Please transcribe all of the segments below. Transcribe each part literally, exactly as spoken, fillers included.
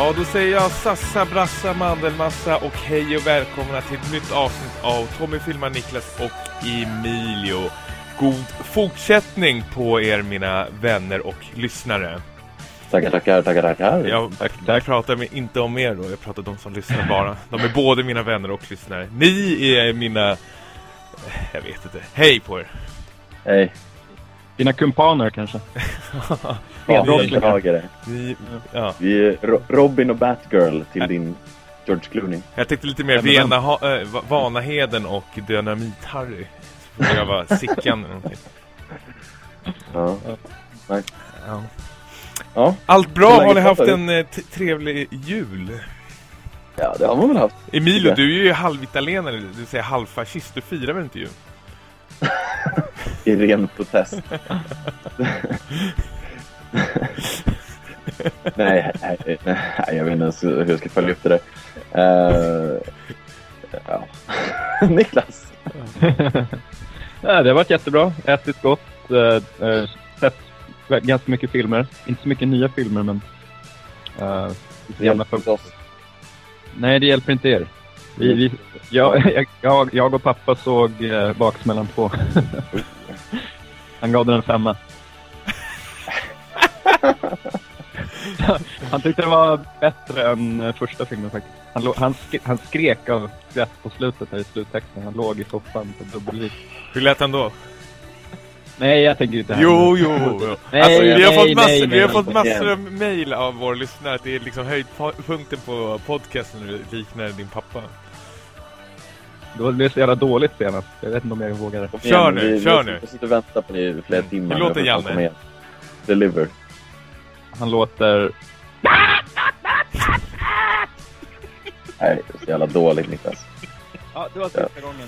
Ja, då säger jag sassa, brassa, mandelmassa och hej och välkomna till ett nytt avsnitt av Tommy filmar Niklas och Emilio. God fortsättning på er, mina vänner och lyssnare. Tackar, tackar, tackar, tackar. Jag, tack, tack. pratar med, inte om er då, jag pratar om de som lyssnar bara. De är både mina vänner och lyssnare. Ni är mina... Jag vet inte. Hej på er. Hej. Dina kumpaner kanske. Ja, vi är vi, ja. vi är Robin och Batgirl till din George Clooney. Jag tänkte lite mer Vena, ha, äh, Vanaheden och Dynamit-Harry. Så får jag vara Sickan eller någonting. Ja. Nej. Ja. Ja. Allt bra, har ni haft en eh, t- trevlig jul? Ja, det har man väl haft. Emilio, ja. du är ju halvitalienare, du säger halvfascist, du firar väl inte jul? I ren protest. nej, nej, nej, jag vet inte hur jag ska följa upp det där. Uh, ja. Niklas. Ja, det har varit jättebra, ätit gott, uh, uh, sett ganska mycket filmer. Inte så mycket nya filmer, men uh, det hjälper oss. Nej, det hjälper inte er. Vi, vi, jag, jag, jag och pappa såg uh, Baksmällan på. Han gav den en femma. Han tyckte det var bättre än första filmen faktiskt. Han, lo- han, sk- han skrek av skratt på slutet här i sluttexten. Han låg i soffan på dubbellik. Hur lät han då? Nej, jag tänker inte. Jo, jo, jo. Nej, alltså, vi har nej, fått massor, nej, vi har nej, fått nej. massor av mejl av våra lyssnare att det är liksom höjdpunkten på podcasten när du liknar din pappa. Det blev så jävla dåligt senast. Jag vet inte om jag vågar. Kör nu, vi, kör vi, nu. Vi sitter och väntar på det i flera timmar. Hur låter Janne? Deliver. Han låter... Nej, det är så jävla dåligt, Niklas. Ja, det var sista ja. gången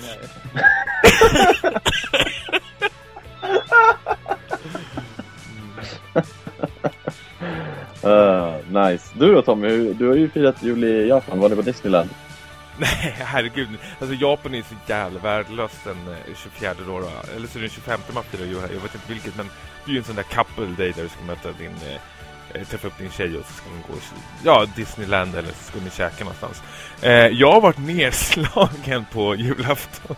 jag... uh, nice. Du då, Tommy? Du har ju firat jul i Japan. Var det på Disneyland? Nej, herregud. Alltså Japan är så jävla värdelöst den tjugofjärde då, då. Eller så är det den tjugofemte man firar jul här. Jag vet inte vilket, men det är ju en sån där couple day där du ska möta din... Eh, träffa upp din tjej och så ska ni gå ja, Disneyland eller så ska ni käka någonstans. Eh, jag har varit nedslagen på julafton.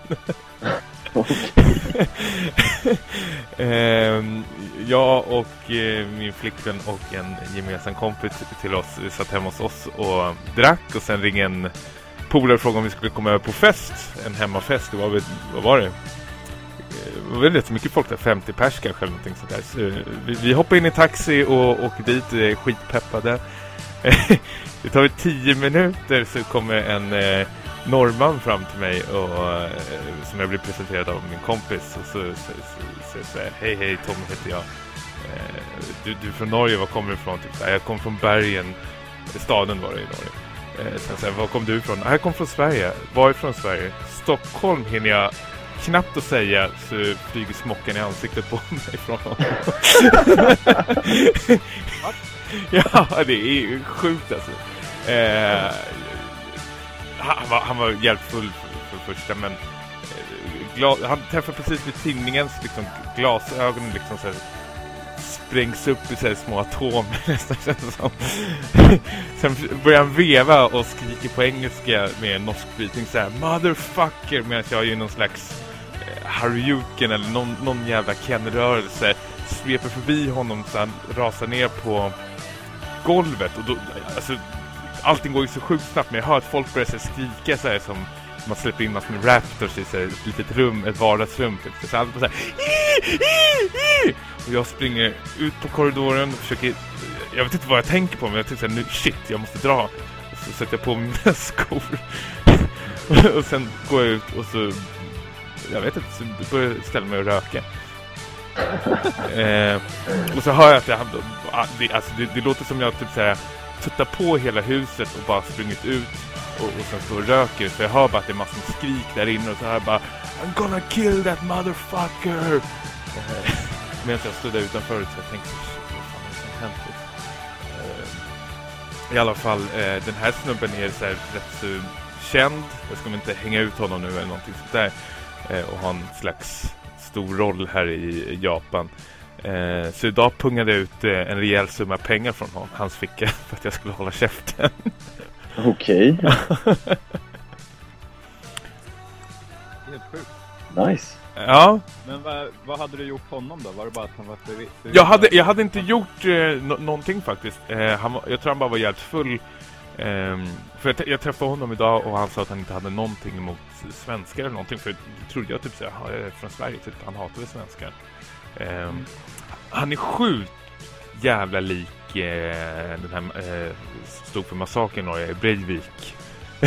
eh, jag och eh, min flickvän och en gemensam kompis till oss satt hemma hos oss och drack och sen ringde en polare och frågade om vi skulle komma över på fest, en hemmafest. Det var väl, vad var det? Det var väldigt mycket folk där, femtio pers kanske eller någonting sådär. Så vi, vi hoppar in i taxi och åker dit, är skitpeppade. Det tar tio minuter så kommer en eh, norrman fram till mig och, eh, som jag blir presenterad av min kompis och så säger så, så, så, hej hej, Tommy heter jag. Eh, du, du är från Norge, var kommer du ifrån? Typ, så här, jag kom från Bergen, staden var det i Norge. Eh, sen så här, var kom du ifrån? Jag kom från Sverige. Varifrån Sverige? Stockholm hinner jag knappt att säga så flyger smockan i ansiktet på mig från honom. Ja, det är ju sjukt alltså. Eh, han, var, han var hjälpfull för, för första, men eh, glas, han träffade precis vid tinningens liksom, glasögonen liksom så här, sprängs upp i så här, små atomer nästan känns som. Sen börjar han veva och skriker på engelska med en norsk brytning så här, motherfucker, medan jag är ju någon slags Haryuken eller någon, någon jävla Ken-rörelse sveper förbi honom så han rasar ner på golvet och då, alltså, allting går ju så sjukt snabbt, men jag hör att folk börjar så skrika så här, som man släpper in massor med raptors i så här, ett litet rum, ett vardagsrum typ. Så allt på så här, och jag springer ut på korridoren och försöker, jag vet inte vad jag tänker på, men jag tänker så här, nu shit, jag måste dra, och så sätter jag på mina skor och sen går jag ut och så jag vet inte, så börjar jag ställa mig och röka. eh, och så hör jag att jag, det, alltså, det, det låter som jag typ såhär tuttar på hela huset och bara sprungit ut och, och sen står och röker. Så jag hör bara att det är massor med skrik där inne och så hör jag bara I'm gonna kill that motherfucker. Eh, medan jag stod där utanför så jag tänkte vad fan är det som hänt? Eh, I alla fall, eh, den här snubben är så här rätt så känd. Jag ska inte hänga ut honom nu eller någonting sånt där. Och har en slags stor roll här i Japan. Eh, så idag pungade jag ut eh, en rejäl summa pengar från honom, hans ficka för att jag skulle hålla käften. Okej. Okay. Helt sjukt. Nice. Ja. Men vad, vad hade du gjort honom då? Var det bara att han var för, för jag hade jag hade inte gjort eh, no- någonting faktiskt. Eh, han, jag tror han bara var jävligt full. Eh, för jag, jag träffade honom idag och han sa att han inte hade någonting emot svenskar eller någonting. För det trodde jag typ så jag är från Sverige typ, han hatar väl svenskar. Eh, mm. Han är sjukt jävla lik eh, den här eh, stod för massakern i Norge, Breivik.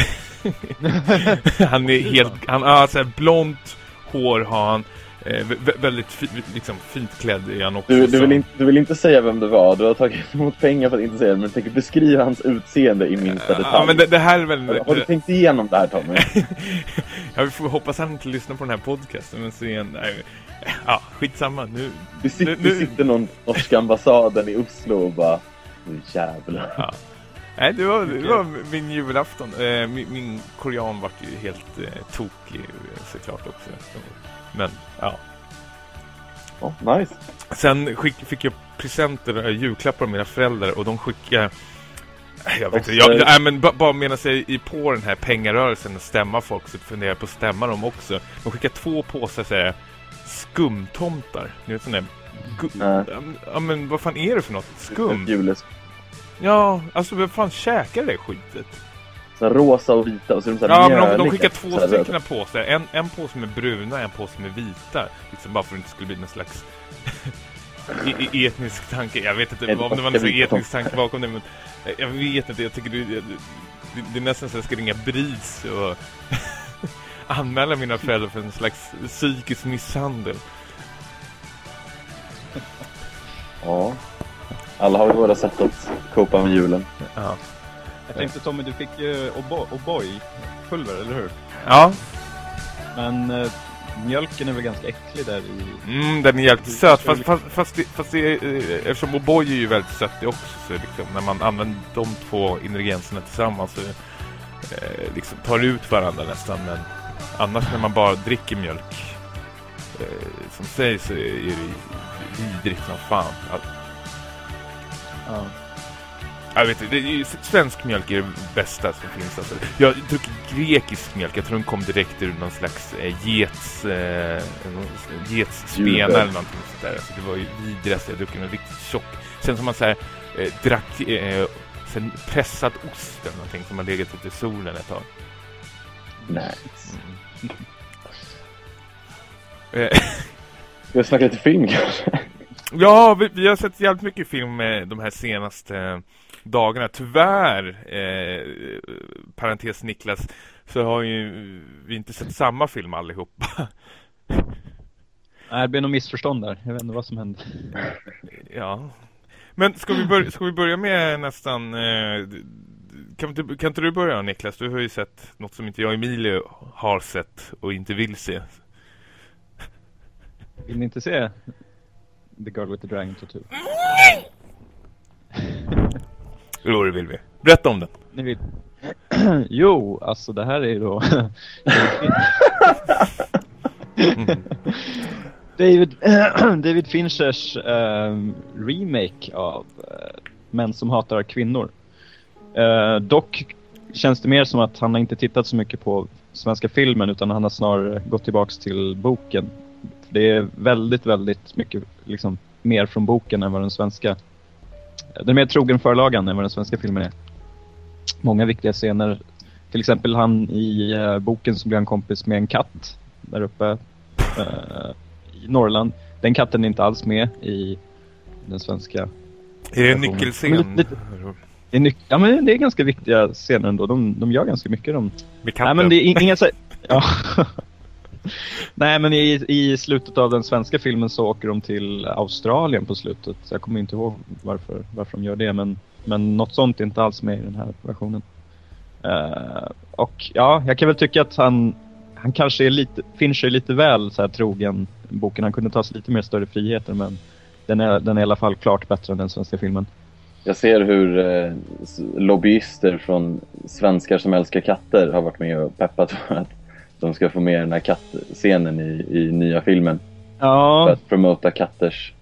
Han är helt han har så här blont hår har han. Eh, vä- väldigt fi- liksom, fint klädd är han också. Du, du, vill inte, du vill inte säga vem det var. Du har tagit emot pengar för att inte säga det. Men du tänker beskriva hans utseende i minsta detalj. Ja, men det, det här är väl... Har, har du tänkt igenom det här, Tommy? Jag får hoppas han inte lyssnar på den här podcasten. Men så igen, nej, ja, skitsamma. Nu, du sitter, nu, du sitter någon norska ambassaden i Oslo och bara... Nu jävlar. Ja. Nej, det var, det var min julafton. Eh, min, min korean var ju helt eh, tokig såklart också. Men, ja. Oh, nice. Sen skick, fick jag presenter, äh, julklappar av mina föräldrar och de skickade... Jag vet inte, jag, jag, nej, men b- bara menar sig i på den här pengarörelsen och stämma folk så funderar jag på att stämma dem också. De skickar två påsar så här, skumtomtar. Ni vet sån där... Gu- mm. Ja, men vad fan är det för något? Skum? Jules. Ja, alltså vad fan käkar det skitet? Så rosa och vita och så är de så här ja, men de, de skickar liksom, två stycken påsar. En, en påse med bruna och en påse med vita. Liksom bara för att det inte skulle bli någon slags e- e- etnisk tanke. Jag vet inte om det var någon etnisk tanke bakom det, men jag vet inte. Jag tycker det, det, det är nästan så att jag ska ringa BRIS och anmäla mina föräldrar för en slags psykisk misshandel. Ja. Alla har ju våra sätt att kopa med julen. Ja. Jag tänkte Tommy, du fick ju O'boy pulver, eller hur? Ja. Men äh, mjölken är väl ganska äcklig där i... Mm, den är jävligt söt. Fast, fast, fast, det, fast det är, eftersom O'boy är ju väldigt sött också, så liksom, när man använder de två ingredienserna tillsammans så eh, liksom tar ut varandra nästan. Men annars när man bara dricker mjölk eh, som sägs så är det vidrigt som fan. Ja. Jag vet inte, det är, svensk mjölk är det bästa som finns. Alltså. Jag druckit grekisk mjölk, jag tror den kom direkt ur någon slags eh, gets, eh, getsspena eller någonting sånt där. Alltså, det var ju vidrast, jag druckit en riktigt tjock. Sen som man så här, eh, drack eh, sen pressad ost eller någonting som man legat ute i solen ett tag. Nice. Mm. Ska jag snacka lite film kanske? Ja, vi, vi har sett jävligt mycket film med de här senaste eh, dagarna. Tyvärr, eh, parentes Niklas, så har ju vi inte sett samma film allihopa. Nej, det blir nog missförstånd där. Jag vet inte vad som hände. Ja. Men ska vi, börja, ska vi börja med nästan... Eh, kan, inte, kan inte du börja, Niklas? Du har ju sett något som inte jag och Emilio har sett och inte vill se. Vill ni inte se The Girl with the Dragon Tattoo? Jo, det vill vi. Berätta om den. Ni vill... jo, alltså det här är ju då... mm. David, David Finchers um, remake av uh, Män som hatar kvinnor. Uh, dock känns det mer som att han har inte tittat så mycket på svenska filmen, utan han har snarare gått tillbaks till boken. Det är väldigt, väldigt mycket liksom, mer från boken än vad den svenska... Den är mer trogen förlagan än vad den svenska filmen är. Många viktiga scener. Till exempel han i uh, boken som blir en kompis med en katt där uppe uh, i Norrland. Den katten är inte alls med i den svenska... Är det en nyckelscen? Lite, lite, det är nyc- ja, men det är ganska viktiga scener ändå. De, de gör ganska mycket. De... Med katten? Nej, men det är inga... ja. Nej, men i, i slutet av den svenska filmen så åker de till Australien på slutet. Så jag kommer inte ihåg varför, varför de gör det. Men, men något sånt är inte alls med i den här versionen. Uh, och ja, jag kan väl tycka att han, han kanske är lite, Fincher lite väl så här trogen boken. Han kunde ta sig lite mer större friheter, men den är, den är i alla fall klart bättre än den svenska filmen. Jag ser hur eh, lobbyister från svenskar som älskar katter har varit med och peppat för att de ska få med den här kattscenen i, i nya filmen. Ja. För att promota katters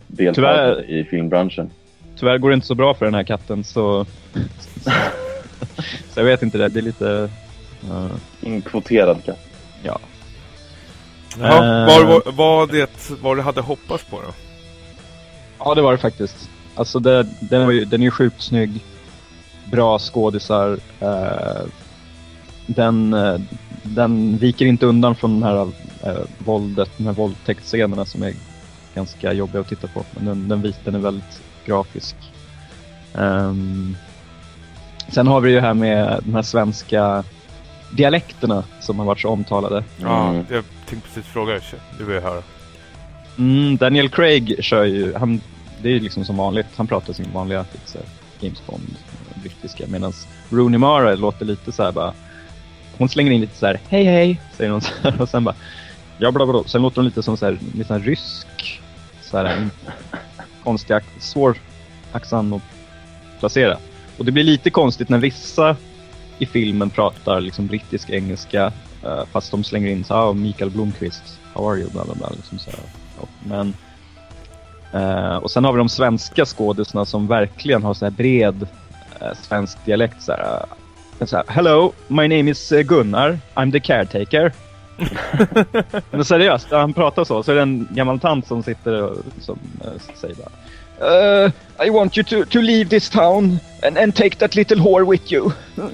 deltagare Tyvärr- i filmbranschen. Tyvärr går det inte så bra för den här katten, så... så jag vet inte det. Det är lite... Uh, Inkvoterad katt. ja. Jaha, Eh. var, var, var det vad du hade hoppats på då? Ja, det var det faktiskt. Alltså, det, den, var ju, den är ju sjukt snygg. Bra skådisar. Uh, den, uh, den viker inte undan från den här uh, våldet, de här våldtäktsscenerna som är ganska jobbiga att titta på. Men den, den, vis, den är väldigt grafisk. Um, sen har vi ju här med de här svenska dialekterna som har varit så omtalade. Ja, Mm. jag tänkte precis fråga dig. Det vill jag höra. Mm, Daniel Craig kör ju, han, det är ju liksom som vanligt, han pratar sin vanliga så här, James Bond, brittiska, medan Rooney Mara låter lite så här bara, hon slänger in lite så här, hej hej, säger hon så här, och sen bara, ja bla bla, sen låter hon lite som så här, lite så här rysk, så här en konstig, svår accent att placera. Och det blir lite konstigt när vissa i filmen pratar liksom brittisk engelska, uh, fast de slänger in så här, oh, Mikael Blomqvist, how are you, bla bla bla, liksom så här. Ja, men uh, och sen har vi de svenska skådespelarna som verkligen har så här bred uh, svensk dialekt så här, uh, så här, hello, my name is Gunnar, I'm the caretaker. Men seriöst, när han pratar så så är det en gammal tant som sitter och som uh, säger bara, Uh, I want you to, to leave this town and, and take that little whore with you.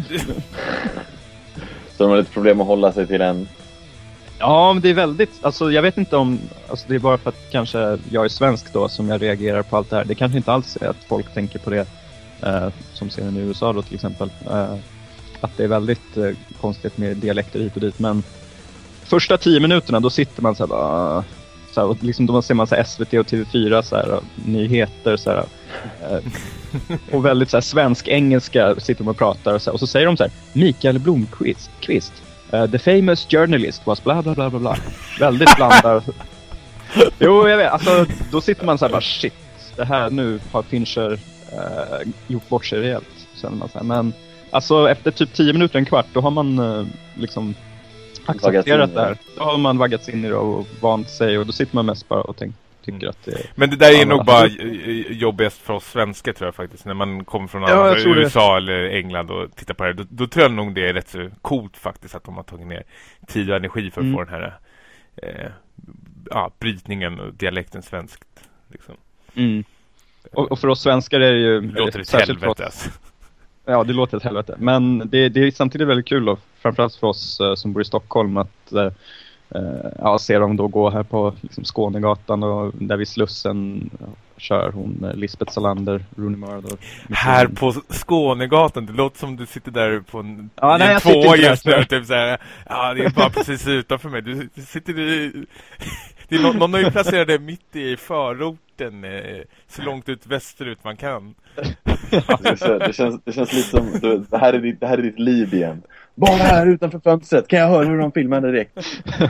Så de har lite problem att hålla sig till en. Ja, men det är väldigt, alltså jag vet inte om, alltså det är bara för att kanske jag är svensk då som jag reagerar på allt det här. Det kanske inte alls är att folk tänker på det uh, som ser den i U S A då till exempel. Uh, att det är väldigt uh, konstigt med dialekter hit och dit, men första tio minuterna då sitter man så här bara... Så här, och liksom då ser man så här S V T och T V fyra så här, nyheter så här, eh, och väldigt så här svensk-engelska sitter de och pratar och så, här, och så säger de så här, Mikael Blomqvist, Kvist, uh, the famous journalist was bla bla bla bla bla. Väldigt blandad. Jo, jag vet, alltså då sitter man så här bara, shit, det här nu har Fincher uh, gjort bort sig rejält, känner man så här. Men alltså efter typ tio minuter, en kvart, då har man uh, liksom accepterat det här. Då har man vaggats in i det och vant sig, och då sitter man mest bara och tänk, tycker mm. att det är... Men det där är ja, nog men, bara alltså, jobbigast för oss svenskar tror jag faktiskt. När man kommer från ja, U S A eller England och tittar på det här, då, då tror jag nog det är rätt så coolt faktiskt att de har tagit ner tid och energi för att mm. få den här eh, ja, brytningen och dialekten svenskt liksom. Mm. Och, och för oss svenskar är det ju... Det låter ett helvete alltså. Ja, det låter ett helvete. Men det, det är samtidigt väldigt kul då, framförallt för oss uh, som bor i Stockholm, att uh, ja, se dem då gå här på liksom, Skånegatan, och där vid Slussen uh, kör hon uh, Lisbeth Salander, Rooney Mara då. Här på Skånegatan, det låter som du sitter där på en, ja, nej, en jag två just nu, typ såhär, ja det är bara precis utanför mig. Du, du sitter i... Det är någon, någon har ju placerat det mitt i förorten, eh, så långt ut västerut man kan. Det, känns, det, känns, det känns lite som du, det, här är ditt, det här är ditt liv igen. Bara här utanför fönstret, kan jag höra hur de filmar direkt?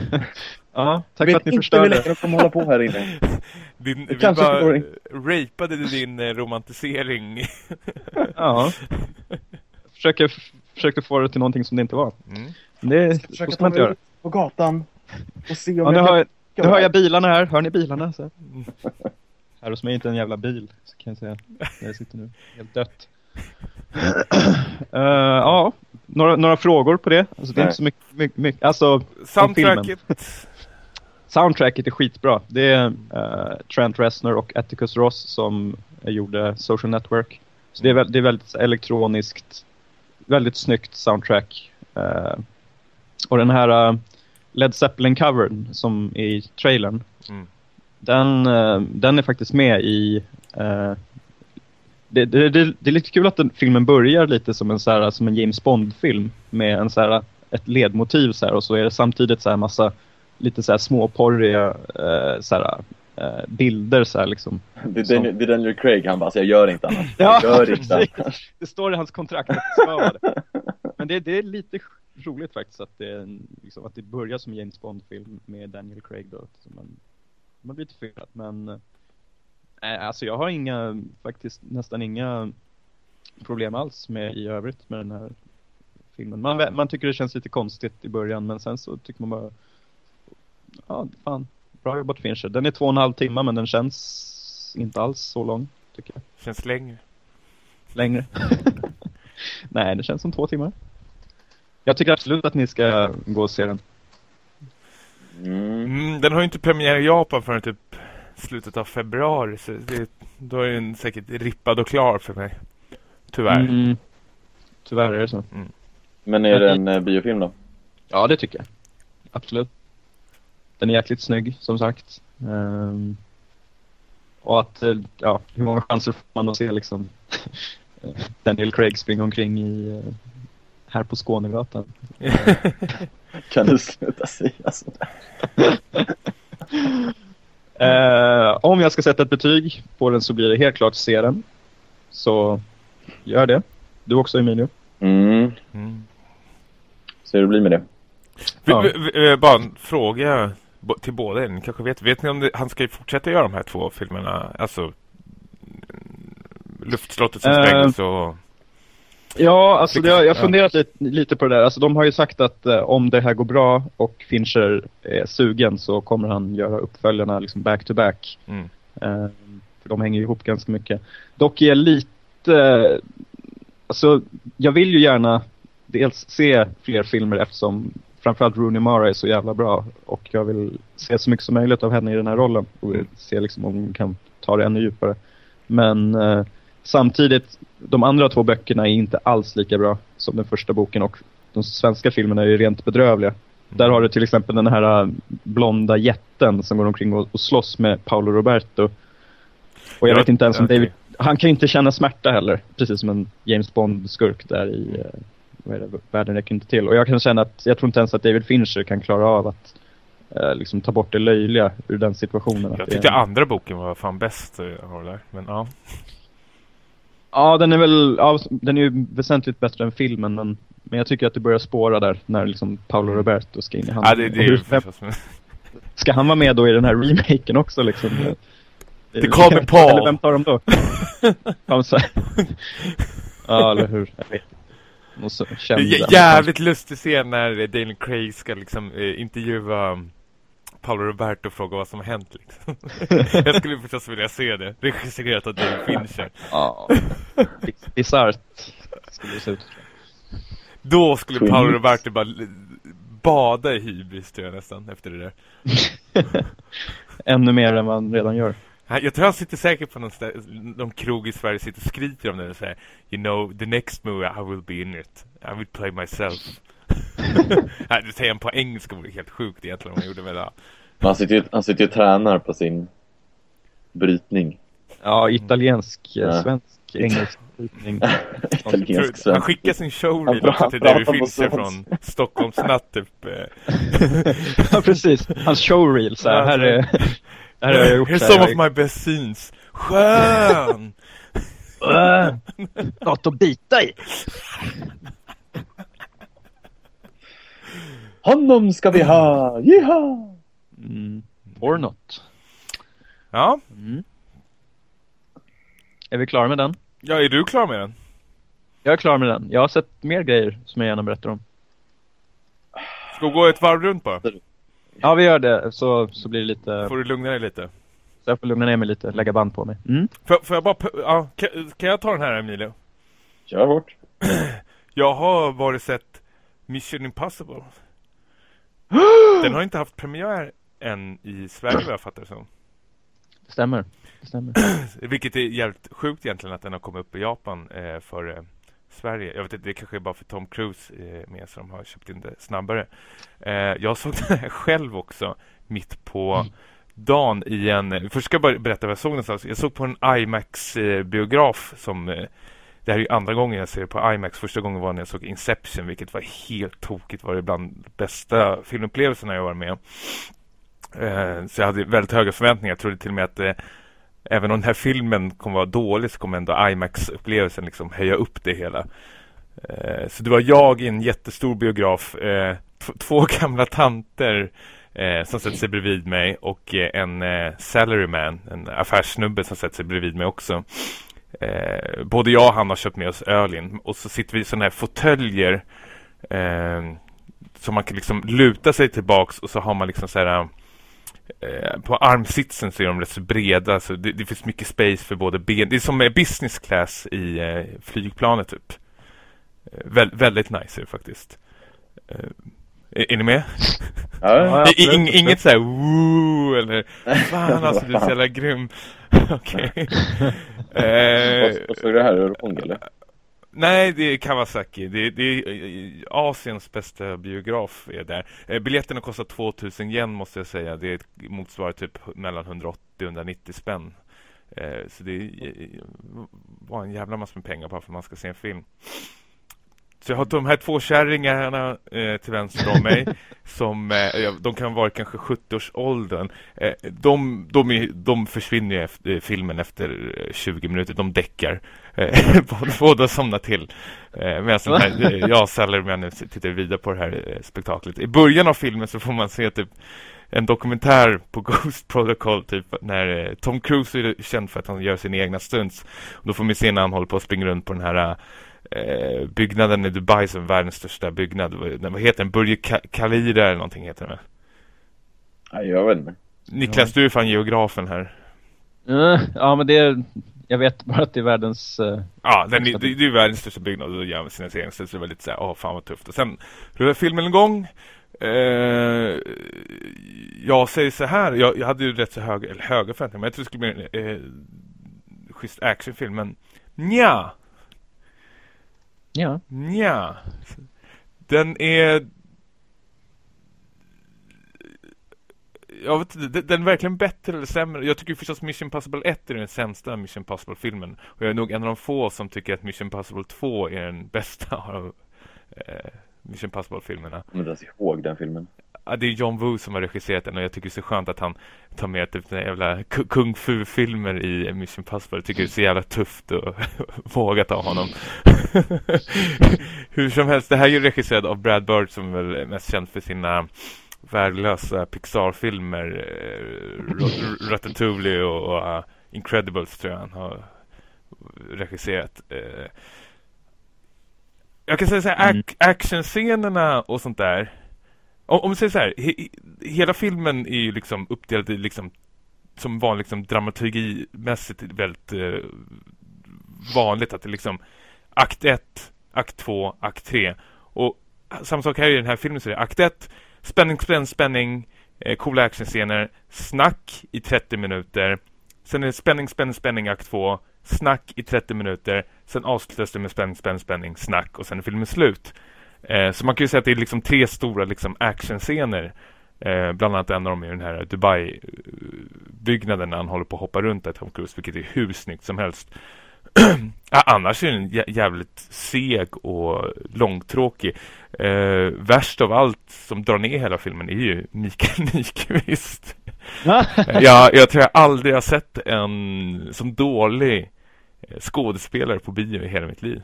Ja, tack för att ni förstörde. Jag vet inte hur länge de kommer hålla på här inne. Din, vi kanske bara går in. rapade din eh, romantisering. Ja. Försöker, försöker få det till någonting som det inte var. Mm. Det försöker ska man inte göra. På gatan och se om ja, jag nu, kan... hör, nu hör jag bilarna här. Hör ni bilarna? Så. Här hos mig är inte en jävla bil, så kan jag säga. Jag sitter nu helt dött. uh, ja, några, några frågor på det. Alltså, det är Nej. inte så mycket, mycket, mycket alltså, Soundtracket. Soundtracket är skitbra. Det är uh, Trent Reznor och Atticus Ross som gjorde Social Network. Så det är, det är väldigt elektroniskt, väldigt snyggt soundtrack. Uh, och den här uh, Led Zeppelin-covern som är i trailern, mm. den, uh, den är faktiskt med i... Uh, det, det, det, det är lite kul att den, filmen börjar lite som en, så här, som en James Bond-film med en, så här, ett ledmotiv så här, och så är det samtidigt så här massa lite så här småporriga uh, så här, uh, bilder så här, liksom. Det är Daniel, det är Daniel Craig, han bara, så jag gör inte annat. Ja, jag gör inte annat. Det står i hans kontrakt att det ska vara det. Men det, det är lite roligt faktiskt att det, är en, liksom, att det börjar som James Bond-film med Daniel Craig då. Så man, man blir lite förvirrad. Men äh, alltså jag har inga, faktiskt nästan inga problem alls med i övrigt med den här filmen. Man, man tycker det känns lite konstigt i början, men sen så tycker man bara, ja fan, bra jobbat Fincher. Den är två och en halv timme, men den känns inte alls så lång, tycker jag. Känns längre. Längre. Nej, det känns som två timmar. Jag tycker absolut att ni ska gå och se den. Mm. Mm, den har ju inte premiär i Japan förrän typ slutet av februari. Så det, då är den säkert rippad och klar för mig. Tyvärr. Mm. Tyvärr är det så. Mm. Men är det en eh, biofilm då? Ja, det tycker jag. Absolut. Den är jäkligt snygg, som sagt. Um, och att, eh, ja, hur många chanser får man att se liksom Daniel Craig springa omkring i uh, här på Skånegatan. Kan du sluta säga sådär? uh, om jag ska sätta ett betyg på den så blir det helt klart se den. Så gör det. Du också, Emilio. Mm. Mm. Så det blir med det. Ja. Vi, vi, vi, bara en fråga till båda er. Ni kanske vet, vet ni om det, han ska ju fortsätta göra de här två filmerna? Alltså Luftslottet som sprängs och... Ja, alltså det, jag har funderat lite, lite på det där. Alltså de har ju sagt att eh, om det här går bra och Fincher är sugen så kommer han göra uppföljarna liksom back to back. Mm. Eh, för de hänger ihop ganska mycket. Dock är jag lite... Eh, alltså jag vill ju gärna dels se fler filmer eftersom framförallt Rooney Mara är så jävla bra. Och jag vill se så mycket som möjligt av henne i den här rollen. Och se liksom om hon kan ta det ännu djupare. Men... Eh, Samtidigt, de andra två böckerna är inte alls lika bra som den första boken och de svenska filmerna är ju rent bedrövliga. Mm. Där har du till exempel den här blonda jätten som går omkring och, och slåss med Paolo Roberto. Och jag ja, vet inte ens om okay. David... Han kan inte känna smärta heller, precis som en James Bond-skurk där i... Vad är det? Världen räcker inte till. Och jag kan känna att jag tror inte ens att David Fincher kan klara av att eh, liksom ta bort det löjliga ur den situationen. Jag tyckte en... andra boken var fan bäst av det där, men ja... Ja, den är väl ja, den är ju väsentligt bättre än filmen, men, men jag tycker att det börjar spåra där när liksom Paolo Roberto ska in i handen. Ja, det, det är hur, vem, ska han vara med då i den här remaken också liksom? Det kommer på. Eller vem tar de då? Ja, eller hur? Jag vet. Det är jävligt lustigt att se när Daniel Craig ska liksom eh, intervjua Paolo Roberto och fråga vad som har hänt liksom. Jag skulle förstås vilja se det. Regisserat av David Fincher. Ja. Bizarrt skulle det se ut. Då skulle Twins. Paolo Roberto bara bada i hybris tror jag nästan efter det där. Ännu mer än man redan gör. Jag tror han sitter säkert på någon, någon krog i Sverige sitter och skryter om det och säger you know, the next movie I will be in it. I will play myself. Nej, du säger han på engelska vore helt sjukt egentligen om han gjorde med det. Han sitter ju, han sitter ju och tränar på sin brytning. Ja, italiensk, ja. Svensk, engelsk brytning. Italiensk, han skickar sin showreel också till David Fincher från Stockholms natt typ. Ja, precis. Hans showreel så här, här är... Här har jag gjort Here's some of my best scenes. Skön! Något att bita i. Honom ska vi ha! Jiha! Mm. Or not. Ja. Mm. Är vi klara med den? Ja, är du klar med den? Jag är klar med den. Jag har sett mer grejer som jag gärna berättar om. Ska vi gå ett varv runt bara? Ja, vi gör det. Så, så blir det lite... Får du lugna dig lite? Så jag får lugna ner mig lite. Lägga band på mig. Mm. Får, får jag bara... Ja, kan, kan jag ta den här, Emilio? Kör hårt. Jag har varit sett Mission Impossible. Den har inte haft premiär än i Sverige, vad jag fattar det som. Det stämmer. Det stämmer. Vilket är jävligt sjukt egentligen att den har kommit upp i Japan eh, för... Eh, Sverige. Jag vet inte, det kanske är bara för Tom Cruise eh, med som har köpt in det snabbare. Eh, jag såg den här själv också mitt på mm. dagen i en... Först ska jag bara berätta vad jag såg någonstans. Jag såg på en IMAX-biograf som... Eh, det här är ju andra gången jag ser på IMAX. Första gången var när jag såg Inception, vilket var helt tokigt. Var det bland bästa filmupplevelserna jag var med. Eh, så jag hade väldigt höga förväntningar. Jag trodde till och med att... Eh, Även om den här filmen kommer vara dålig så kommer ändå IMAX-upplevelsen liksom höja upp det hela. Eh, så det var jag i en jättestor biograf. Eh, t- två gamla tanter eh, som sätter sig bredvid mig. Och eh, en eh, salaryman, en affärssnubbe som sätter sig bredvid mig också. Eh, både jag och han har köpt med oss öl in. Och så sitter vi i sådana här fåtöljer. Eh, som man kan liksom luta sig tillbaks och så har man liksom så här... eh, på armsitsen så är de rätt så breda, så det, det finns mycket space för både ben. Det är som business class i eh, flygplanet typ. Eh, vä- väldigt nice är det faktiskt. Eh, är, är ni med? Ja, ja, I, ing, inget så här woo eller fan alltså du är så jävla grym. Okej. eh, vad såg det här? Europong eller? Nej, det är Kawasaki. Det, det är Asiens bästa biograf är där. Eh, biljetterna kostar tvåtusen yen måste jag säga. Det motsvarar typ mellan hundraåttio och hundranittio spänn. Eh, så det är, var en jävla massa med pengar bara för att man ska se en film. Så jag har de här två kärringarna eh, till vänster om mig som eh, de kan vara kanske sjuttio-årsåldern. Eh, de, de, är, de försvinner ju efter filmen efter tjugo minuter. De däckar. Eh, båda somnar till. Eh, medan de här, jag säljer mig nu tittar vidare på det här eh, spektaklet. I början av filmen så får man se typ en dokumentär på Ghost Protocol typ när eh, Tom Cruise är känd för att han gör sina egna stunts. Och då får man se när han håller på att springa runt på den här Eh, byggnaden i Dubai som är världens största byggnad. Vad heter den? Burj Khalifa eller någonting heter den. Ja, jag vet inte. Niklas, ja. Du är fan geografen här. Uh, ja, men det är, jag vet bara att det är världens... Uh, ja, den är, det, det är världens största byggnad och då gör man sina serier. Så det är väldigt så här, åh fan vad tufft. Och sen rullar filmen igång. Eh, jag säger så här, jag, jag hade ju rätt så höga, eller höga förväntningar, men jag tror det skulle bli en eh, schysst actionfilm, men nja. Ja. Ja. Den är jag vet inte, den är verkligen bättre eller sämre. Jag tycker förstås Mission Impossible ett är den sämsta Mission Impossible-filmen. Och jag är nog en av de få som tycker att Mission Impossible två är den bästa av eh, Mission Impossible-filmerna. Men jag ser ihåg den filmen. Ja, det är John Woo som har regisserat den och jag tycker det är så skönt att han tar med typ den jävla kung fu-filmer i Mission Impossible. Jag tycker det är så jävla tufft och vågat av honom. Hur som helst, det här är ju regisserat av Brad Bird som är väl mest känd för sina värdelösa Pixar-filmer, uh, Ratatouille och, och uh, Incredibles tror jag han har regisserat. Uh, jag kan säga så här, ac- actionscenerna och sånt där. Om, om vi säger så här, he, hela filmen är ju liksom uppdelad i liksom, som vanligt liksom dramaturgimässigt väldigt uh, vanligt att det liksom akt ett, akt två, akt tre. Och samma sak här i den här filmen så är det akt ett, spänning, spänning, spänning, eh, coola actionscener, snack i trettio minuter. Sen är det spänning, spänning, spänning, akt två, snack i trettio minuter. Sen avslutas det med spänning, spänning, spänning, snack och sen är filmen slut. Eh, så man kan ju säga att det är liksom tre stora liksom actionscener. Eh, bland annat en av dem är den här Dubai-byggnaden när han håller på att hoppa runt där, Tom Cruise, vilket är hur snyggt som helst. Ja, annars är den jä- jävligt seg och långtråkig. Eh, värst av allt som drar ner hela filmen är ju Mikael Nyqvist. ja, jag tror jag aldrig har sett en som dålig skådespelare på bio i hela mitt liv.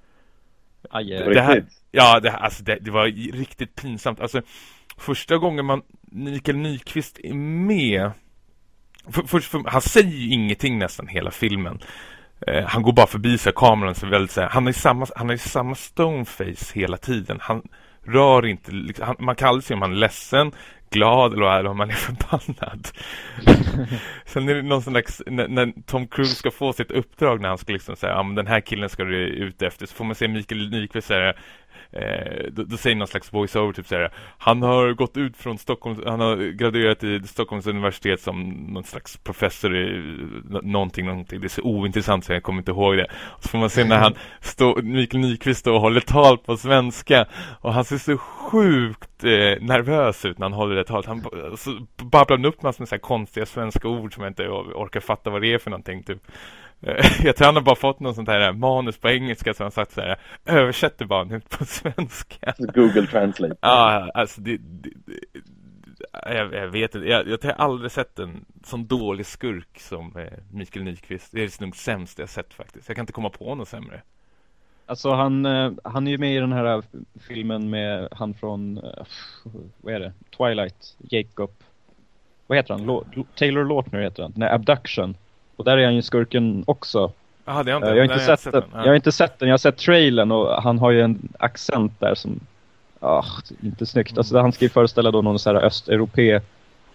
Aj, Det, det här, ja, det, här, alltså det, det var riktigt pinsamt. Alltså, första gången man Mikael Nyqvist är med, för, för, för, han säger ju ingenting nästan hela filmen. Uh, han går bara förbi sig kameran så väldigt så här, han har ju samma han har ju samma stoneface hela tiden. Han rör inte liksom, han, man kan aldrig se om han är ledsen, glad eller, eller om han är förbannad. Sen är det någon sån där, när, när Tom Cruise ska få sitt uppdrag när han ska liksom säga, ja men den här killen ska du ut efter, så får man se Mikael Nyqvist säga Eh, då, då säger någon slags voice-over typ såhär, han har gått ut från Stockholm, han har graduerat i Stockholms universitet som någon slags professor i någonting, någonting. Det är så ointressant så jag kommer inte ihåg det. Och så får man se när han står, Mikael Nyqvist står och håller tal på svenska och han ser så sjukt eh, nervös ut när han håller det talet. Han så babblar upp massor med så här konstiga svenska ord som jag inte orkar fatta vad det är för någonting typ. Jag tror han har bara fått någon sånt här manus på engelska som han sagt så här, översätter bara nu på svenska. Google Translate. Ja, alltså det, det, det jag, jag vet inte, jag, jag har aldrig sett en sån dålig skurk som eh, Mikael Nyqvist. Det är nog sämst jag sett faktiskt. Jag kan inte komma på något sämre. Alltså han, han är ju med i den här filmen med han från, vad är det? Twilight, Jacob. Vad heter han? L- Taylor Lautner heter han. Den här Abduction. Och där är han ju skurken också. Aha, det har jag, jag, har inte sett sett den. Den. jag har inte sett den. Jag har sett trailern och han har ju en accent där som ah, inte snyggt. Alltså han ska ju föreställa då någon så här östeuropé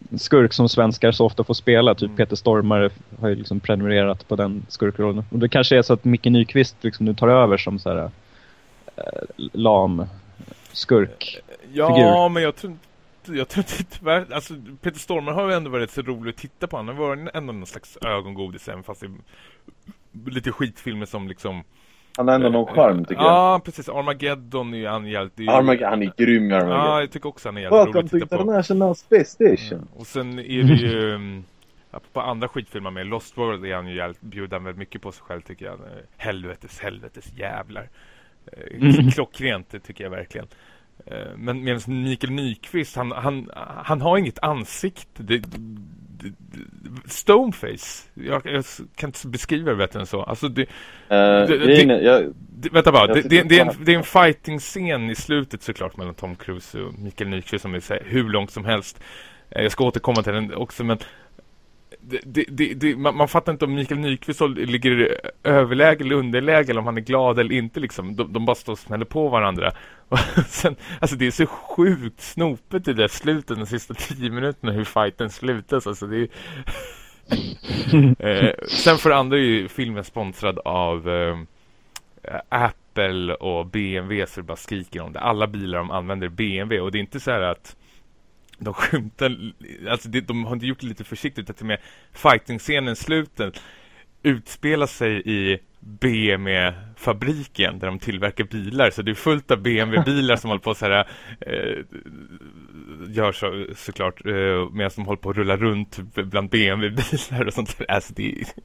skurk som svenskar så ofta får spela. Typ Peter Stormare har ju liksom prenumererat på den skurkrollen. Och det kanske är så att Micke Nyqvist liksom nu tar över som så här äh, lam skurk. Ja, figur. men jag tror inte jag tror inte tyvärr, alltså Peter Stormare har ju ändå varit så rolig att titta på. Han har varit ändå någon slags ögongodis, även fast det är lite skitfilmer som liksom han har ändå någon charm, tycker jag. Ja, precis. Armageddon är ju han hjälpt. Armageddon, han är grym, Armageddon. Ja, jag tycker också han är jävligt rolig att titta på. International Space Station. Mm. Och sen är det ju på andra skitfilmer med Lost World är han ju jävligt, bjuder väldigt mycket på sig själv, tycker jag. Helvetes, helvetes jävlar. Mm. Klockrent, det tycker jag verkligen. Men medan Mikael Nyqvist, han, han, han har inget ansikte. Det, det, det, stoneface. Jag, jag kan inte beskriva det bättre än så. Alltså det, uh, det, det, det, jag, det vänta bara, det, det, det, är en, det är en fighting-scen i slutet såklart mellan Tom Cruise och Mikael Nyqvist som vill säga hur långt som helst. Jag ska återkomma till den också, men det, det, det, det, man, man fattar inte om Mikael Nyqvist ligger i överläge eller underläge, eller om han är glad eller inte liksom. De, de bara står och smäller på varandra. Och sen, alltså det är så sjukt snopet i det slutet, de sista tio minuterna, hur fighten slutas. Alltså det är eh, sen för andra är ju filmen sponsrad av eh, Apple och B M W, så det bara skriker om det. Alla bilar de använder B M W, och det är inte så här att de skymtar, alltså det, de har inte gjort det lite försiktigt, att till med fighting-scenen slutet utspelar sig i B M W-fabriken där de tillverkar bilar, så det är fullt av B M W-bilar som håller på så här eh, gör så, såklart eh, medan de håller på att rulla runt bland B M W-bilar och sånt där. Alltså det är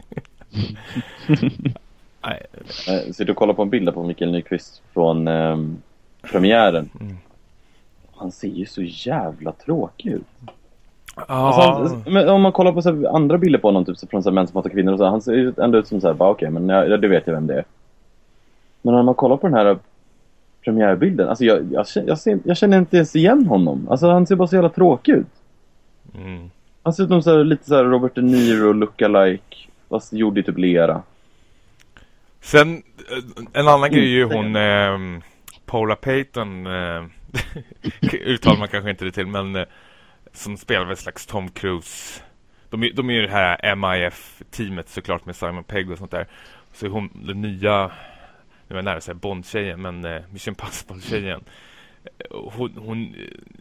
Nej. Så du kollar på en bild på Mikael Nyqvist från eh, premiären. Mm. Han ser ju så jävla tråkig ut. Ah. Alltså, han, men om man kollar på så här, andra bilder på honom typ, så från så här, män som hatar kvinnor och så, han ser ju ändå ut som så här, bara okej, okay, men jag, det vet jag vem det är. Men när man kollar på den här premiärbilden, alltså jag, jag, jag, ser, jag känner inte ens igen honom. Alltså han ser bara så jävla tråkig ut. Mm. Han ser ut som så här, lite så här Robert De Niro lookalike, fast gjord i typ lera. Sen en annan mm. grej är ju hon eh, Paula Payton eh, uttalar man kanske inte det till, men eh, som spelar väl slags Tom Cruise. De, de är ju det här M I F-teamet såklart med Simon Pegg och sånt där. Så är hon den nya, nu är jag nära att säga Bond-tjejen, men eh, Mission Impossible-tjejen. Hon, hon